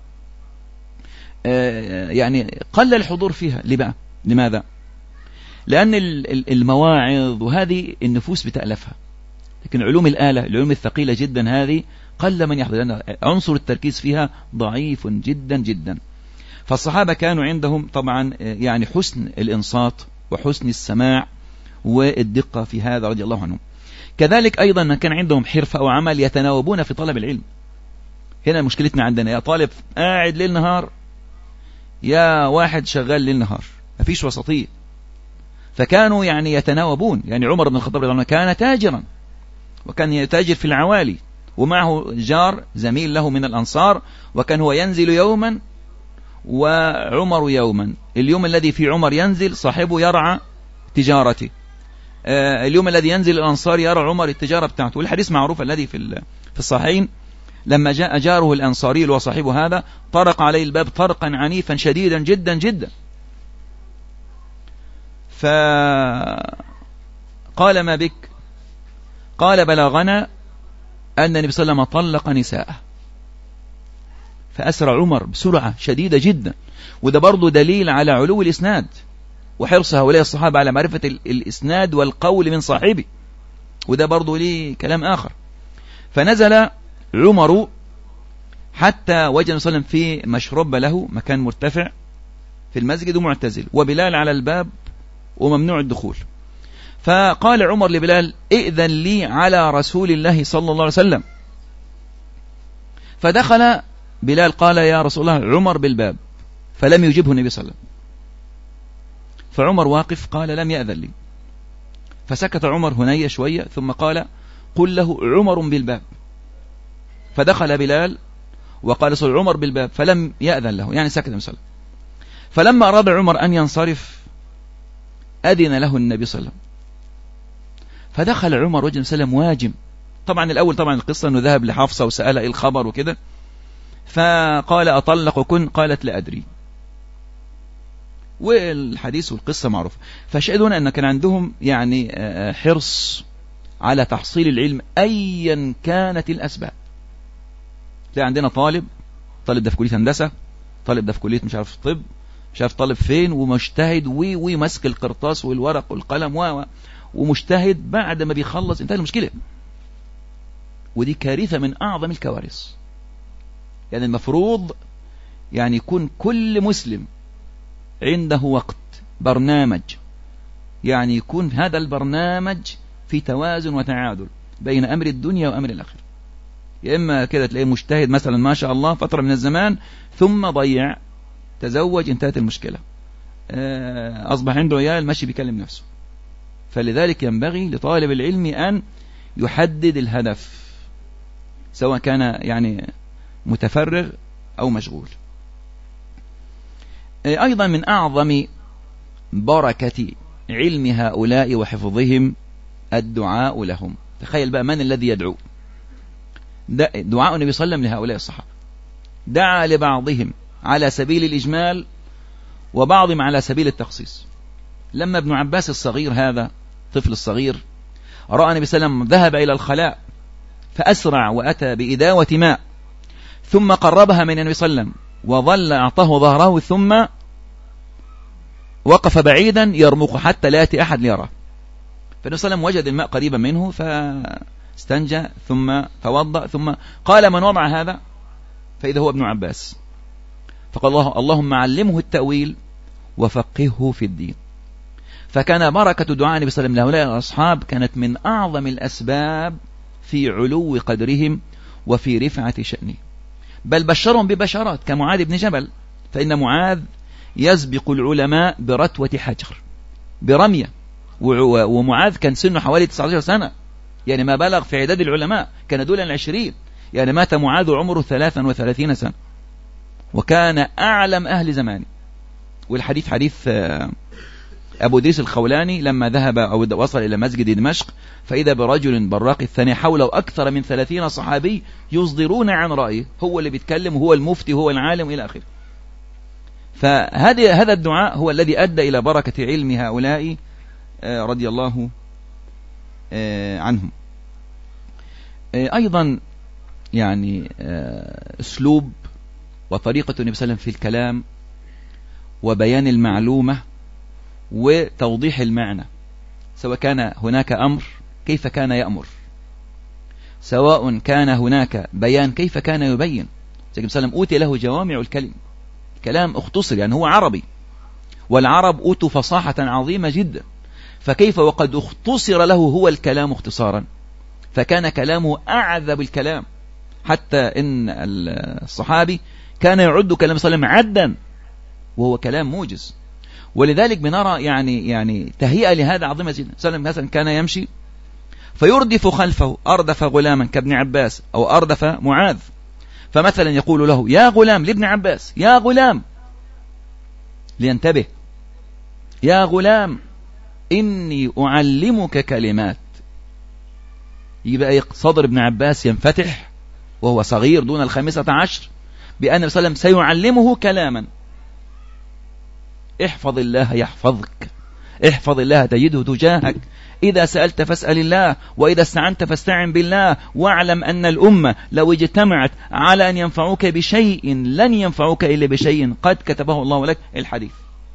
يعني قل الحضور فيها. ليه بقى؟ لماذا؟ لأن المواعظ وهذه النفوس بتألفها، لكن علوم الآلة العلوم الثقيلة جدا هذه قل من يحضر، لأن عنصر التركيز فيها ضعيف جدا جدا. فالصحابة كانوا عندهم طبعا يعني حسن الإنصات وحسن السماع والدقة في هذا رضي الله عنهم. كذلك أيضا كان عندهم حرفة أو عمل يتناوبون في طلب العلم. هنا مشكلتنا عندنا، يا طالب قاعد ليل نهار يا واحد شغال ليل نهار، مفيش وسطية. فكانوا يعني يتناوبون. يعني عمر بن الخطاب رضي الله عنه كان تاجرا وكان يتاجر في العوالي، ومعه جار زميل له من الأنصار، وكان هو ينزل يوما وعمر يوما. اليوم الذي في عمر ينزل صاحبه يرعى تجارته، اليوم الذي ينزل الأنصار يرى عمر التجارة بتاعته. والحديث معروف الذي في الصحيحين لما جاء جاره الأنصاري اللي هو صاحبه هذا طرق عليه الباب طرقا عنيفا شديدا جدا جدا، فقال ما بك؟ قال بلغنا أن النبي صلى الله عليه وسلم طلق نساءه. فأسرع عمر بسرعة شديدة جدا. وده برضو دليل على علو الإسناد وحرص هؤلاء الصحابة على معرفة الإسناد والقول من صاحبه، وده برضو ليه كلام آخر. فنزل عمر حتى وجد النبي صلى الله عليه وسلم في مشرب له مكان مرتفع في المسجد ومعتزل، وبلال على الباب وممنوع الدخول. فقال عمر لبلال ائذن لي على رسول الله صلى الله عليه وسلم. فدخل بلال قال يا رسول الله عمر بالباب، فلم يجبه النبي صلى الله عليه وسلم. فعمر واقف قال لم يأذن لي. فسكت عمر هنية شوية ثم قال قل له عمر بالباب. فدخل بلال وقال صل عمر بالباب، فلم يأذن له، يعني سكت النبي صلى الله عليه وسلم. فلما أراد عمر أن ينصرف أذن له النبي صلى الله عليه وسلم. فدخل عمر وجه سلم واجم. طبعا الأول طبعا القصة أنه ذهب لحفصة وسأل إيه الخبر وكده، فقال أطلقكن؟ قالت لا أدري. والحديث والقصة معروفة. فشهدون أن كان عندهم يعني حرص على تحصيل العلم أيا كانت الأسباب. تلاقي عندنا طالب ده في كلية هندسة، طالب ده في كلية مش عارف طب، مش عارف طالب فين، ومجتهد ومسك القرطاس والورق والقلم ومجتهد، بعد ما بيخلص انتهى المشكلة. ودي كارثة من أعظم الكوارث. يعني المفروض يعني يكون كل مسلم عنده وقت برنامج، يعني يكون هذا البرنامج في توازن وتعادل بين أمر الدنيا وأمر الآخرة. يا إما كده تلاقيه مجتهد مثلا ما شاء الله فترة من الزمان ثم ضيع، تزوج انتهت المشكلة، أصبح عنده عيال ماشي بيكلم نفسه. فلذلك ينبغي لطالب العلم أن يحدد الهدف سواء كان يعني متفرغ أو مشغول. أيضا من أعظم بركة علم هؤلاء وحفظهم الدعاء لهم. تخيل بقى من الذي يدعو؟ دعاء النبي صلى الله عليه وسلم لهؤلاء الصحابة. دعا لبعضهم على سبيل الإجمال وبعضهم على سبيل التخصيص. لما ابن عباس الصغير هذا طفل الصغير رأى النبي صلى الله عليه وسلم ذهب إلى الخلاء فأسرع وأتى بإداوة ماء ثم قربها من النبي صلى الله عليه وسلم وظل أعطاه ظهره ثم وقف بعيدا يرمق حتى لا يأتي أحد ليراه. فالنبي صلى الله عليه وسلم وجد الماء قريبا منه فاستنجى ثم توضأ ثم قال من وضع هذا؟ فإذا هو ابن عباس. فقال اللهم علمه التأويل وفقهه في الدين. فكان بركة دعاء النبي صلى الله عليه وسلم لهؤلاء الأصحاب كانت من أعظم الأسباب في علو قدرهم وفي رفعة شأنهم، بل بشرهم ببشرات كمعاذ بن جبل، فإن معاذ يسبق العلماء برتوة حجر برمية، ومعاذ كان سنه حوالي 19 سنة، يعني ما بلغ في عداد العلماء، كان دولا 20، يعني مات معاذ عمره 33 سنة، وكان أعلم أهل زمانه. والحديث حديث أبو إدريس الخولاني لما ذهب أو وصل إلى مسجد دمشق فإذا برجل براق الثاني حوله أكثر من 30 صحابي يصدرون عن رأيه، هو اللي بيتكلم، هو المفتي، هو العالم إلى آخره. فهذا الدعاء هو الذي أدى إلى بركة علم هؤلاء رضي الله عنهم. أيضا يعني أسلوب وطريقة النبي صلى الله عليه وسلم في الكلام وبيان المعلومة وتوضيح المعنى، سواء كان هناك أمر كيف كان يأمر، سواء كان هناك بيان كيف كان يبين. النبي صلى الله عليه وسلم أوتي له جوامع الكلم، كلام اختصر، يعني هو عربي، والعرب أوتوا فصاحة عظيمة جدا، فكيف وقد اختصر له هو الكلام اختصارا، فكان كلامه أعذب الكلام، حتى إن الصحابي كان يعد كلام صلى الله عليه وسلم عدا، وهو كلام موجز. ولذلك بنرى يعني تهيئة لهذا عظيمة جدا. صلى الله عليه وسلم كان يمشي فيردف خلفه أردف غلاما كابن عباس أو أردف معاذ، فمثلا يقول له يا غلام لابن عباس، يا غلام، لينتبه، يا غلام إني أعلمك كلمات. يبقى صدر ابن عباس ينفتح وهو صغير دون 15 بأن النبي صلى الله عليه وسلم سيعلمه كلاما. احفظ الله يحفظك، احفظ الله تجده تجاهك، إذا سألت فاسأل الله، وإذا استعنت فاستعن بالله، واعلم أن الأمة لو اجتمعت على أن ينفعوك بشيء لن ينفعوك إلا بشيء قد كتبه الله لك. الحديث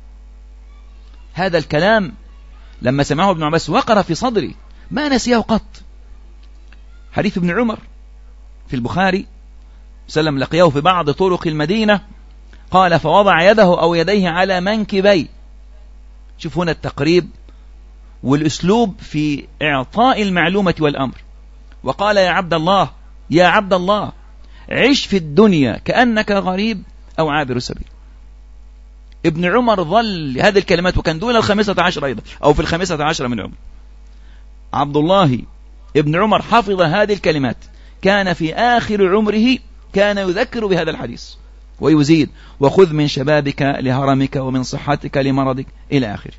هذا الكلام لما سمعه ابن عباس وقر في صدري ما نسيه قط. حديث ابن عمر في البخاري سلم لقيه في بعض طرق المدينة قال فوضع يده أو يديه على منكبي. شوف هنا التقريب والأسلوب في إعطاء المعلومة والأمر. وقال يا عبد الله، يا عبد الله، عش في الدنيا كأنك غريب أو عابر سبيل. ابن عمر ظل هذه الكلمات وكان دون 15 أيضا أو في 15 من عمر. عبد الله ابن عمر حفظ هذه الكلمات، كان في آخر عمره كان يذكر بهذا الحديث ويزيد وخذ من شبابك لهرمك ومن صحتك لمرضك إلى آخره.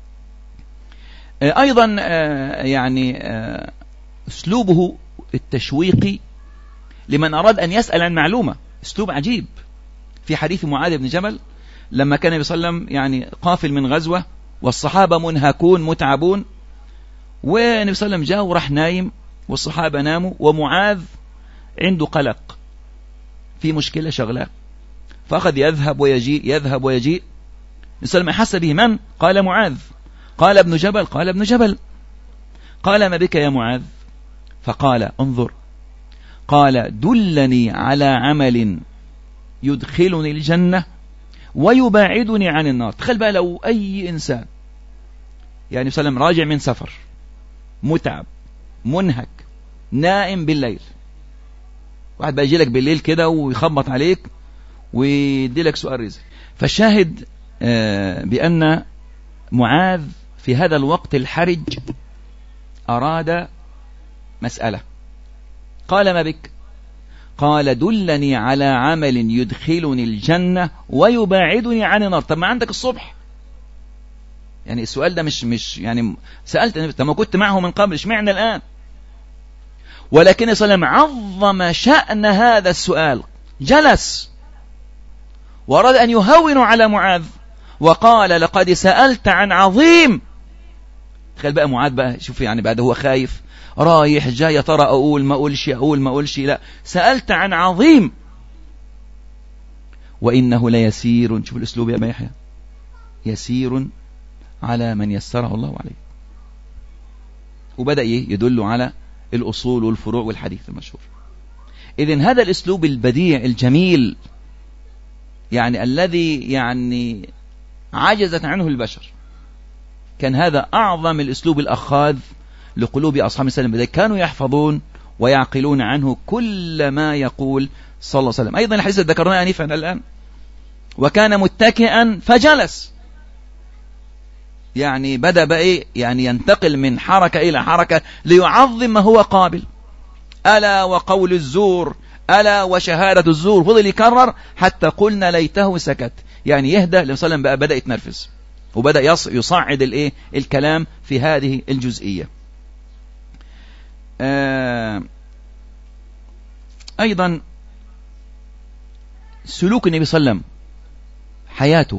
أيضا يعني أسلوبه التشويقي لمن أراد أن يسأل عن معلومة، أسلوب عجيب. في حديث معاذ بن جبل لما كان النبي صلى الله عليه وسلم يعني قافل من غزوة والصحابة منهكون متعبون، والنبي صلى الله عليه وسلم جاء وراح نايم والصحابة ناموا ومعاذ عنده قلق في مشكلة شغلة، فأخذ يذهب ويجيء يذهب ويجيء. النبي صلى الله عليه وسلم حس به من؟ قال معاذ. قال ابن جبل. قال ابن جبل. قال ما بك يا معاذ؟ فقال انظر، قال دلني على عمل يدخلني الجنة ويباعدني عن النار. تخيل بقى لو أي إنسان يعني صلى الله عليه وسلم راجع من سفر متعب منهك نائم بالليل، واحد بقى يجي لك بالليل كده ويخبط عليك ويدي لك سؤال رزق. فالشاهد بأن معاذ في هذا الوقت الحرج أراد مسألة. قال ما بك؟ قال دلني على عمل يدخلني الجنة ويباعدني عن النار. طب ما عندك الصبح، يعني السؤال ده مش يعني سألت طب ما كنت معه من قبل، اشمعنى الآن؟ ولكن صلى الله عليه وسلم عظم شأن هذا السؤال، جلس وأراد أن يهون على معاذ وقال لقد سألت عن عظيم. تخيل بقى معاذ بقى، شوف يعني بعد هو خايف رايح جاي، يا ترى أقول ما أقولش، لا، سألت عن عظيم. وإنه ليسير، شوف الأسلوب يا أبا يحيى، يسير على من يسره الله عليه. وبدأ يدل على الأصول والفروع والحديث المشهور. إذن هذا الأسلوب البديع الجميل، يعني الذي يعني عجزت عنه البشر، كان هذا أعظم الأسلوب الأخاذ لقلوب أصحاب السلام، كانوا يحفظون ويعقلون عنه كل ما يقول صلى الله عليه وسلم. أيضا الحديث ذكرناه آنفا الآن، وكان متكئا فجلس، يعني بدأ بقى يعني ينتقل من حركة إلى حركة ليعظم ما هو قابل. ألا وقول الزور، ألا وشهادة الزور، فضل يكرر حتى قلنا ليته سكت، يعني يهدى. النبي صلى الله عليه وسلم بقى بدأ يتنرفز وبدأ يصعد الكلام في هذه الجزئية. أيضا سلوك النبي صلى الله عليه وسلم، حياته،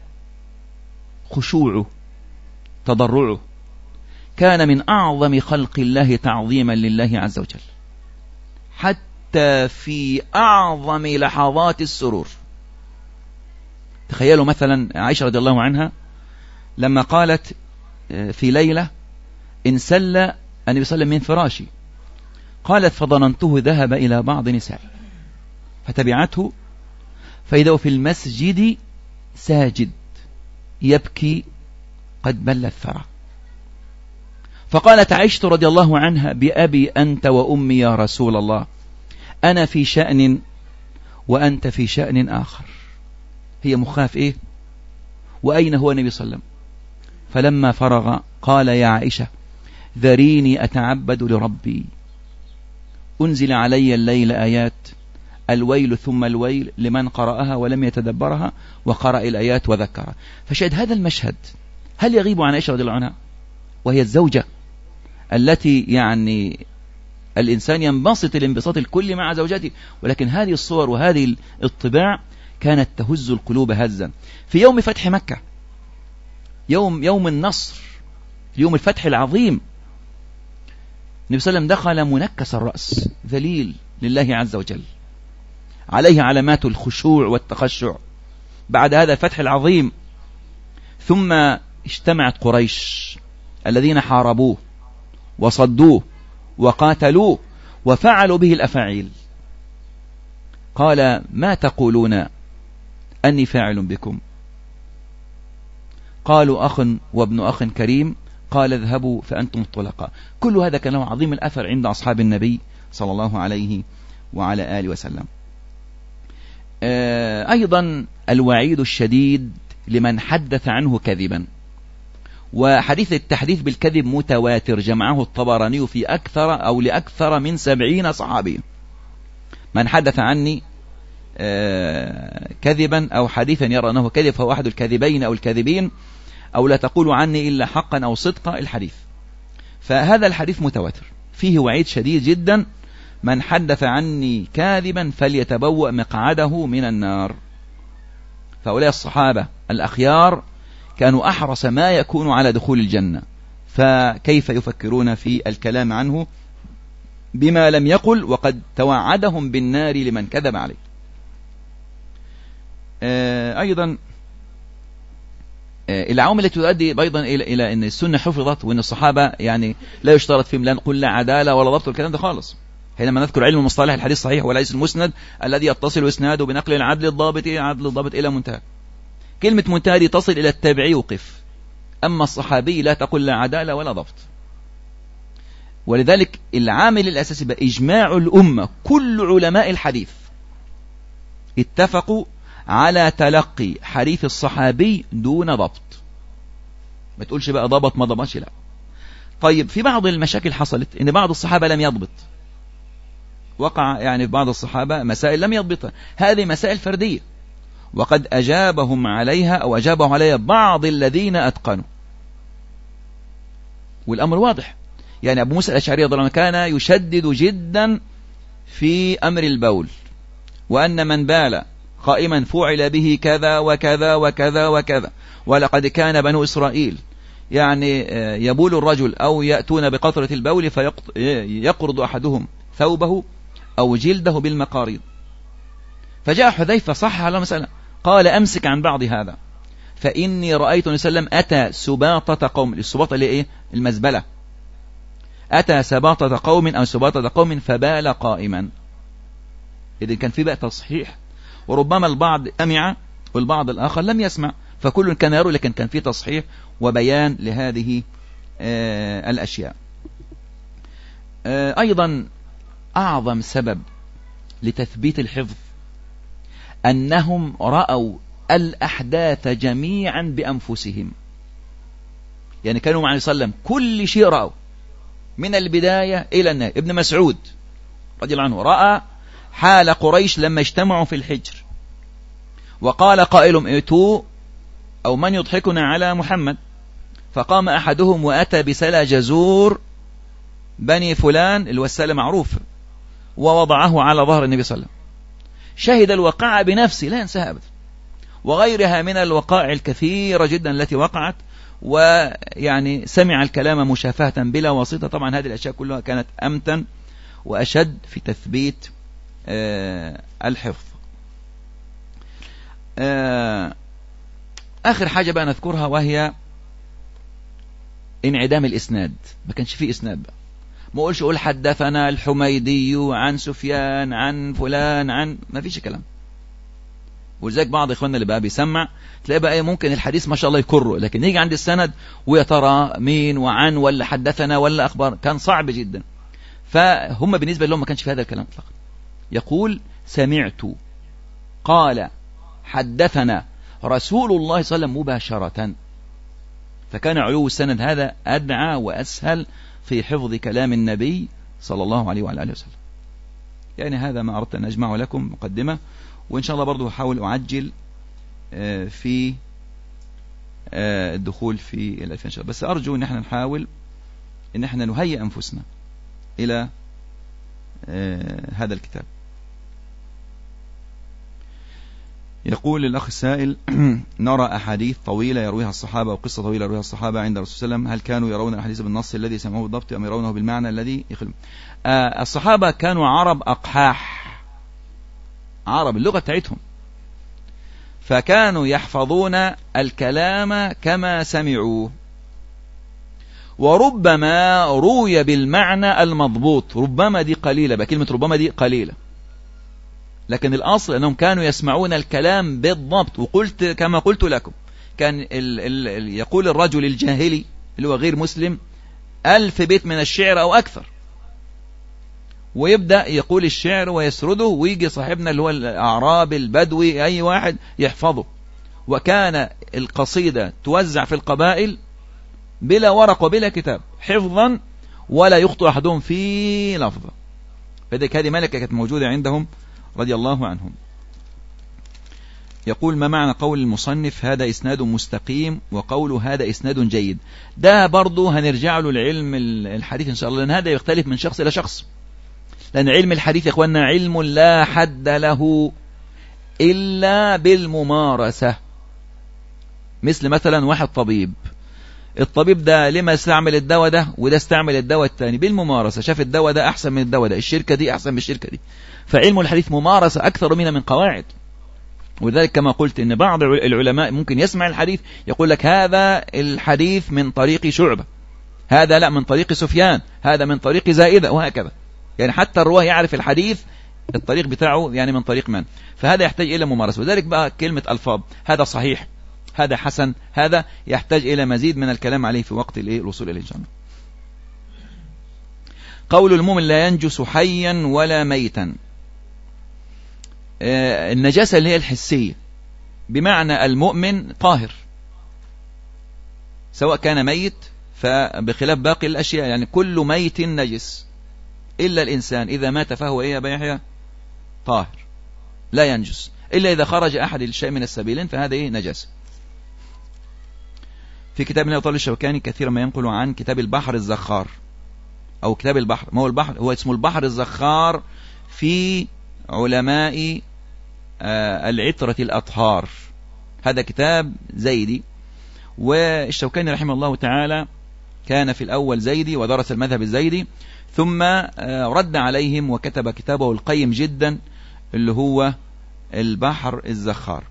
خشوعه، تضرعه، كان من أعظم خلق الله تعظيما لله عز وجل، حتى في أعظم لحظات السرور. تخيلوا مثلا عائشة رضي الله عنها لما قالت في ليلة: انسل النبي صلى الله عليه وسلم من فراشي، قالت: فظننته ذهب إلى بعض نسائي، فتبعته فإذا في المسجد ساجد يبكي قد بل الثرى. فقالت عائشة رضي الله عنها: بأبي أنت وأمي يا رسول الله، أنا في شأن وأنت في شأن آخر. هي مخاف إيه؟ وأين هو النبي صلى الله عليه وسلم؟ فلما فرغ قال: يا عائشة ذريني أتعبد لربي، أنزل علي الليل آيات، الويل ثم الويل لمن قرأها ولم يتدبرها وقرأ الآيات وذكرها. فشاهد هذا المشهد، هل يغيب عن عائشة رضي الله عنها؟ وهي الزوجة التي يعني الإنسان ينبسط الانبساط الكلي مع زوجته، ولكن هذه الصور وهذه الطباع كانت تهز القلوب هزا. في يوم فتح مكة، يوم النصر، يوم الفتح العظيم، النبي صلى الله عليه وسلم دخل منكس الرأس ذليل لله عز وجل، عليه علامات الخشوع والتخشع بعد هذا الفتح العظيم. ثم اجتمعت قريش الذين حاربوه وصدوه وقاتلوه وفعلوا به الأفاعيل. قال: ما تقولون أني فاعل بكم؟ قالوا: أخ وابن أخ كريم. قال: اذهبوا فأنتم الطلقاء. كل هذا كان له عظيم الأثر عند أصحاب النبي صلى الله عليه وعلى آله وسلم. أيضا الوعيد الشديد لمن حدث عنه كذبا. وحديث التحديث بالكذب متواتر، جمعه الطبراني في أكثر أو لأكثر من 70 صحابي. من حدث عني كذبا أو حديثا يرى أنه كذب فهو أحد الكاذبين أو الكاذبين، أو لا تقول عني إلا حقا أو صدقا الحديث. فهذا الحديث متواتر فيه وعيد شديد جدا: من حدث عني كاذبا فليتبوأ مقعده من النار. فأولئك الصحابة الأخيار كانوا أحرص ما يكون على دخول الجنة، فكيف يفكرون في الكلام عنه بما لم يقل وقد توعدهم بالنار لمن كذب عليه. أيضا العوامل التي تؤدي أيضا إلى أن السنة حفظت، وأن الصحابة يعني لا يشترط فيهم لا نقول لا عدالة ولا ضبط والكلام ده خالص. حينما نذكر علم المصطلح الحديث الصحيح وليس المسند الذي يتصل إسناده بنقل العدل الضابط إلى منتهى. كلمة منتهى تصل إلى التابعي وقف، أما الصحابي لا تقول لا عدالة ولا ضبط. ولذلك العامل الأساسي بإجماع الأمة، كل علماء الحديث اتفقوا على تلقي حديث الصحابي دون ضبط. ما تقولش بقى ضبط ما ضبطش، لا. طيب في بعض المشاكل حصلت ان بعض الصحابة لم يضبط، وقع يعني في بعض الصحابة مسائل لم يضبطها، هذه مسائل فردية، وقد أجابهم عليها أو أجابهم عليها بعض الذين أتقنوا، والأمر واضح. يعني أبو موسى الأشعري رضي الله عنه كان يشدد جدا في أمر البول، وأن من بال قائما فعل به كذا وكذا وكذا وكذا، ولقد كان بنو إسرائيل يعني يبول الرجل أو يأتون بقطرة البول فيقرض أحدهم ثوبه أو جلده بالمقاريض. فجاء حذيفة صح على مسألة، قال أمسك عن بعض هذا، فإني رأيت النبي صلى الله عليه وسلم أتى سباطة قوم، السباطة اللي إيه؟ المزبلة، أتى سباطة قوم أو سباطة قوم فبال قائما. إذن كان في بقى تصحيح، وربما البعض أمع والبعض الآخر لم يسمع، فكل كان يروي، لكن كان في تصحيح وبيان لهذه الأشياء. أيضا أعظم سبب لتثبيت الحفظ أنهم رأوا الأحداث جميعا بأنفسهم. يعني كانوا مع النبي صلى الله عليه وسلم كل شيء رأوا من البداية إلى النهاية. ابن مسعود رضي الله عنه رأى حال قريش لما اجتمعوا في الحجر، وقال قائل ائتوا أو من يضحكنا على محمد، فقام أحدهم وأتى بسلا جزور بني فلان الوسالة معروف، ووضعه على ظهر النبي صلى الله عليه وسلم. شهد الوقائع بنفسه لا ينساها أبدا، وغيرها من الوقائع الكثيرة جدا التي وقعت، ويعني سمع الكلام مشافهة بلا واسطة. طبعا هذه الأشياء كلها كانت أمتن وأشد في تثبيت الحفظ. آخر حاجة بقى نذكرها وهي انعدام الإسناد. ما كانش فيه إسناد بقى، ما أقولش أقول حدثنا الحميدي عن سفيان عن فلان عن، ما فيش كلام. ولذلك بعض إخواننا اللي بقى بيسمع تلاقي بقى ممكن الحديث ما شاء الله يكره، لكن يجي عند السند ويا ترى مين وعن ولا حدثنا ولا أخبار، كان صعب جدا. فهم بالنسبة لهم ما كانش في هذا الكلام اطلاقا. يقول سمعت قال حدثنا رسول الله صلى الله عليه وسلم مباشرة، فكان علو السند هذا أدعى وأسهل في حفظ كلام النبي صلى الله عليه وعلى آله وسلم. يعني هذا ما أردت أن أجمع لكم مقدمة، وإن شاء الله برضو أحاول أعجل في الدخول في الألفين إن شاء الله. بس أرجو أن احنا نحاول أن احنا نهيئ أنفسنا إلى هذا الكتاب. يقول الأخ السائل نرى أحاديث طويلة يرويها الصحابة وقصة طويلة يرويها الصحابة عند الرسول صلى الله عليه وسلم، هل كانوا يرون الحديث بالنص الذي سمعوه بالضبط أم يرونه بالمعنى الذي يخلم؟ الصحابة كانوا عرب أقحاح، عرب اللغة بتاعتهم، فكانوا يحفظون الكلام كما سمعوه، وربما روي بالمعنى المضبوط. ربما دي قليلة بقى، كلمة ربما دي قليلة، لكن الأصل أنهم كانوا يسمعون الكلام بالضبط. وقلت كما قلت لكم، كان يقول الرجل الجاهلي اللي هو غير مسلم 1000 بيت من الشعر أو أكثر، ويبدأ يقول الشعر ويسرده، ويجي صاحبنا اللي هو الأعراب البدوي أي واحد يحفظه. وكان القصيدة توزع في القبائل بلا ورق وبلا كتاب حفظا، ولا يخطئ أحدهم في لفظة. فذلك هذه ملكة كانت موجودة عندهم رضي الله عنهم. يقول ما معنى قول المصنف هذا إسناد مستقيم وقوله هذا إسناد جيد؟ ده برضو هنرجع له لعلم الحديث إن شاء الله، لأن هذا يختلف من شخص إلى شخص. لأن علم الحديث يا إخواننا علم لا حد له إلا بالممارسة. مثل مثلا واحد طبيب، الطبيب ده لما استعمل الدواء ده وده استعمل الدواء الثاني بالممارسة، شاف الدواء ده أحسن من الدواء ده، الشركة دي أحسن من الشركة دي. فعلم الحديث ممارسة أكثر من قواعد. وذلك كما قلت إن بعض العلماء ممكن يسمع الحديث يقول لك هذا الحديث من طريق شعبة، هذا لا من طريق سفيان، هذا من طريق زائدة، وهكذا. يعني حتى الرواه يعرف الحديث الطريق بتاعه يعني من طريق من، فهذا يحتاج إلى ممارسة. وذلك بقى كلمة ألفاظ هذا صحيح هذا حسن هذا يحتاج إلى مزيد من الكلام عليه في وقت الوصول إليه. قول المؤمن لا ينجس حيا ولا ميتا، النجاسة اللي هي الحسية، بمعنى المؤمن طاهر سواء كان ميت، فبخلاف باقي الأشياء يعني كل ميت نجس إلا الإنسان إذا مات فهو إيه بيحيى طاهر لا ينجس، إلا إذا خرج أحد الشيء من السبيلين فهذا إيه نجاسة. في كتاب ابن طالب الشوكاني كثيرا ما ينقل عن كتاب البحر الزخار أو كتاب البحر، ما هو البحر هو اسمه البحر الزخار في علماء العطرة الأطهار، هذا كتاب زيدي. والشوكاني رحمه الله تعالى كان في الأول زيدي ودرس المذهب الزيدي، ثم رد عليهم وكتب كتابه القيم جدا اللي هو البحر الزخار.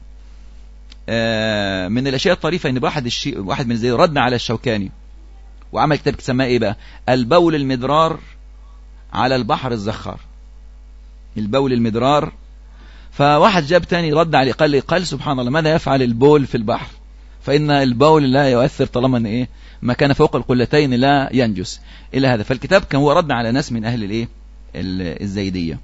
من الأشياء الطريفة أن واحد من زيدي رد على الشوكاني وعمل كتاب سماه إيه بقى؟ البول المدرار على البحر الزخار. البول المدرار. فواحد جاب تاني رد عليه قال سبحان الله، ماذا يفعل البول في البحر؟ فإن البول لا يؤثر طالما ان ايه ما كان فوق القلتين لا ينجس الى هذا. فالكتاب كان هو رد على ناس من اهل الايه الزيدية.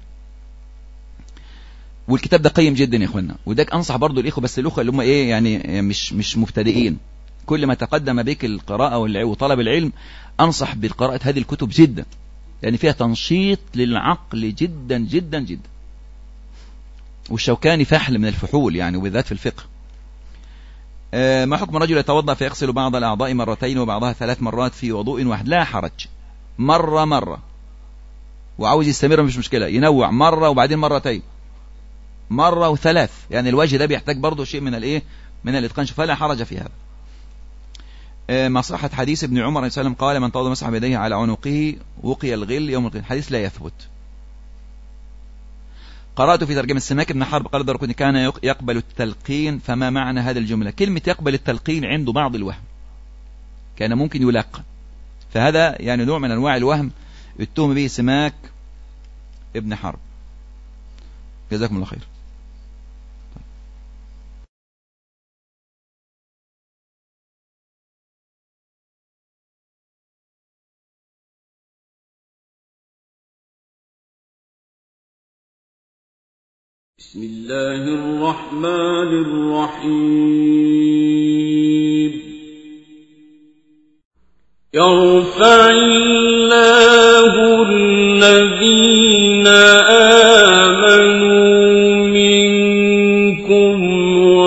والكتاب ده قيم جدا يا اخوانا، وده انصح برضو الاخوه، بس الاخوه اللي هم ايه يعني مش مبتدئين، كل ما تقدم بك القراءة وطلب العلم انصح بقراءة هذه الكتب جدا، لان فيها تنشيط للعقل جدا جدا جدا. والشوكاني فحل من الفحول يعني، وبالذات في الفقه. ما حكم رجل يتوضأ فيغسل بعض الأعضاء مرتين وبعضها 3 مرات في وضوء واحد؟ لا حرج، مرة وعاوز يستمر مش مشكلة، ينوع مرة وبعدين مرتين، مرة و3، يعني الوجه ده بيحتاج برضو شيء من الايه من الاتقان، فلا حرج في هذا. ما صحة حديث ابن عمر عليه السلام قال من توضأ مسح بيديه على عنقه وقي الغل يوم القيامة؟ حديث لا يثبت. قرأت في ترجمة سماك بن حرب قال الدرقطني كان يقبل التلقين، فما معنى هذا الجملة؟ كلمة يقبل التلقين عنده بعض الوهم، كان ممكن يلقن، فهذا يعني نوع من أنواع الوهم اتهم به سماك ابن حرب. جزاكم الله خير. بسم الله الرحمن الرحيم. يرفع الله الذين آمنوا منكم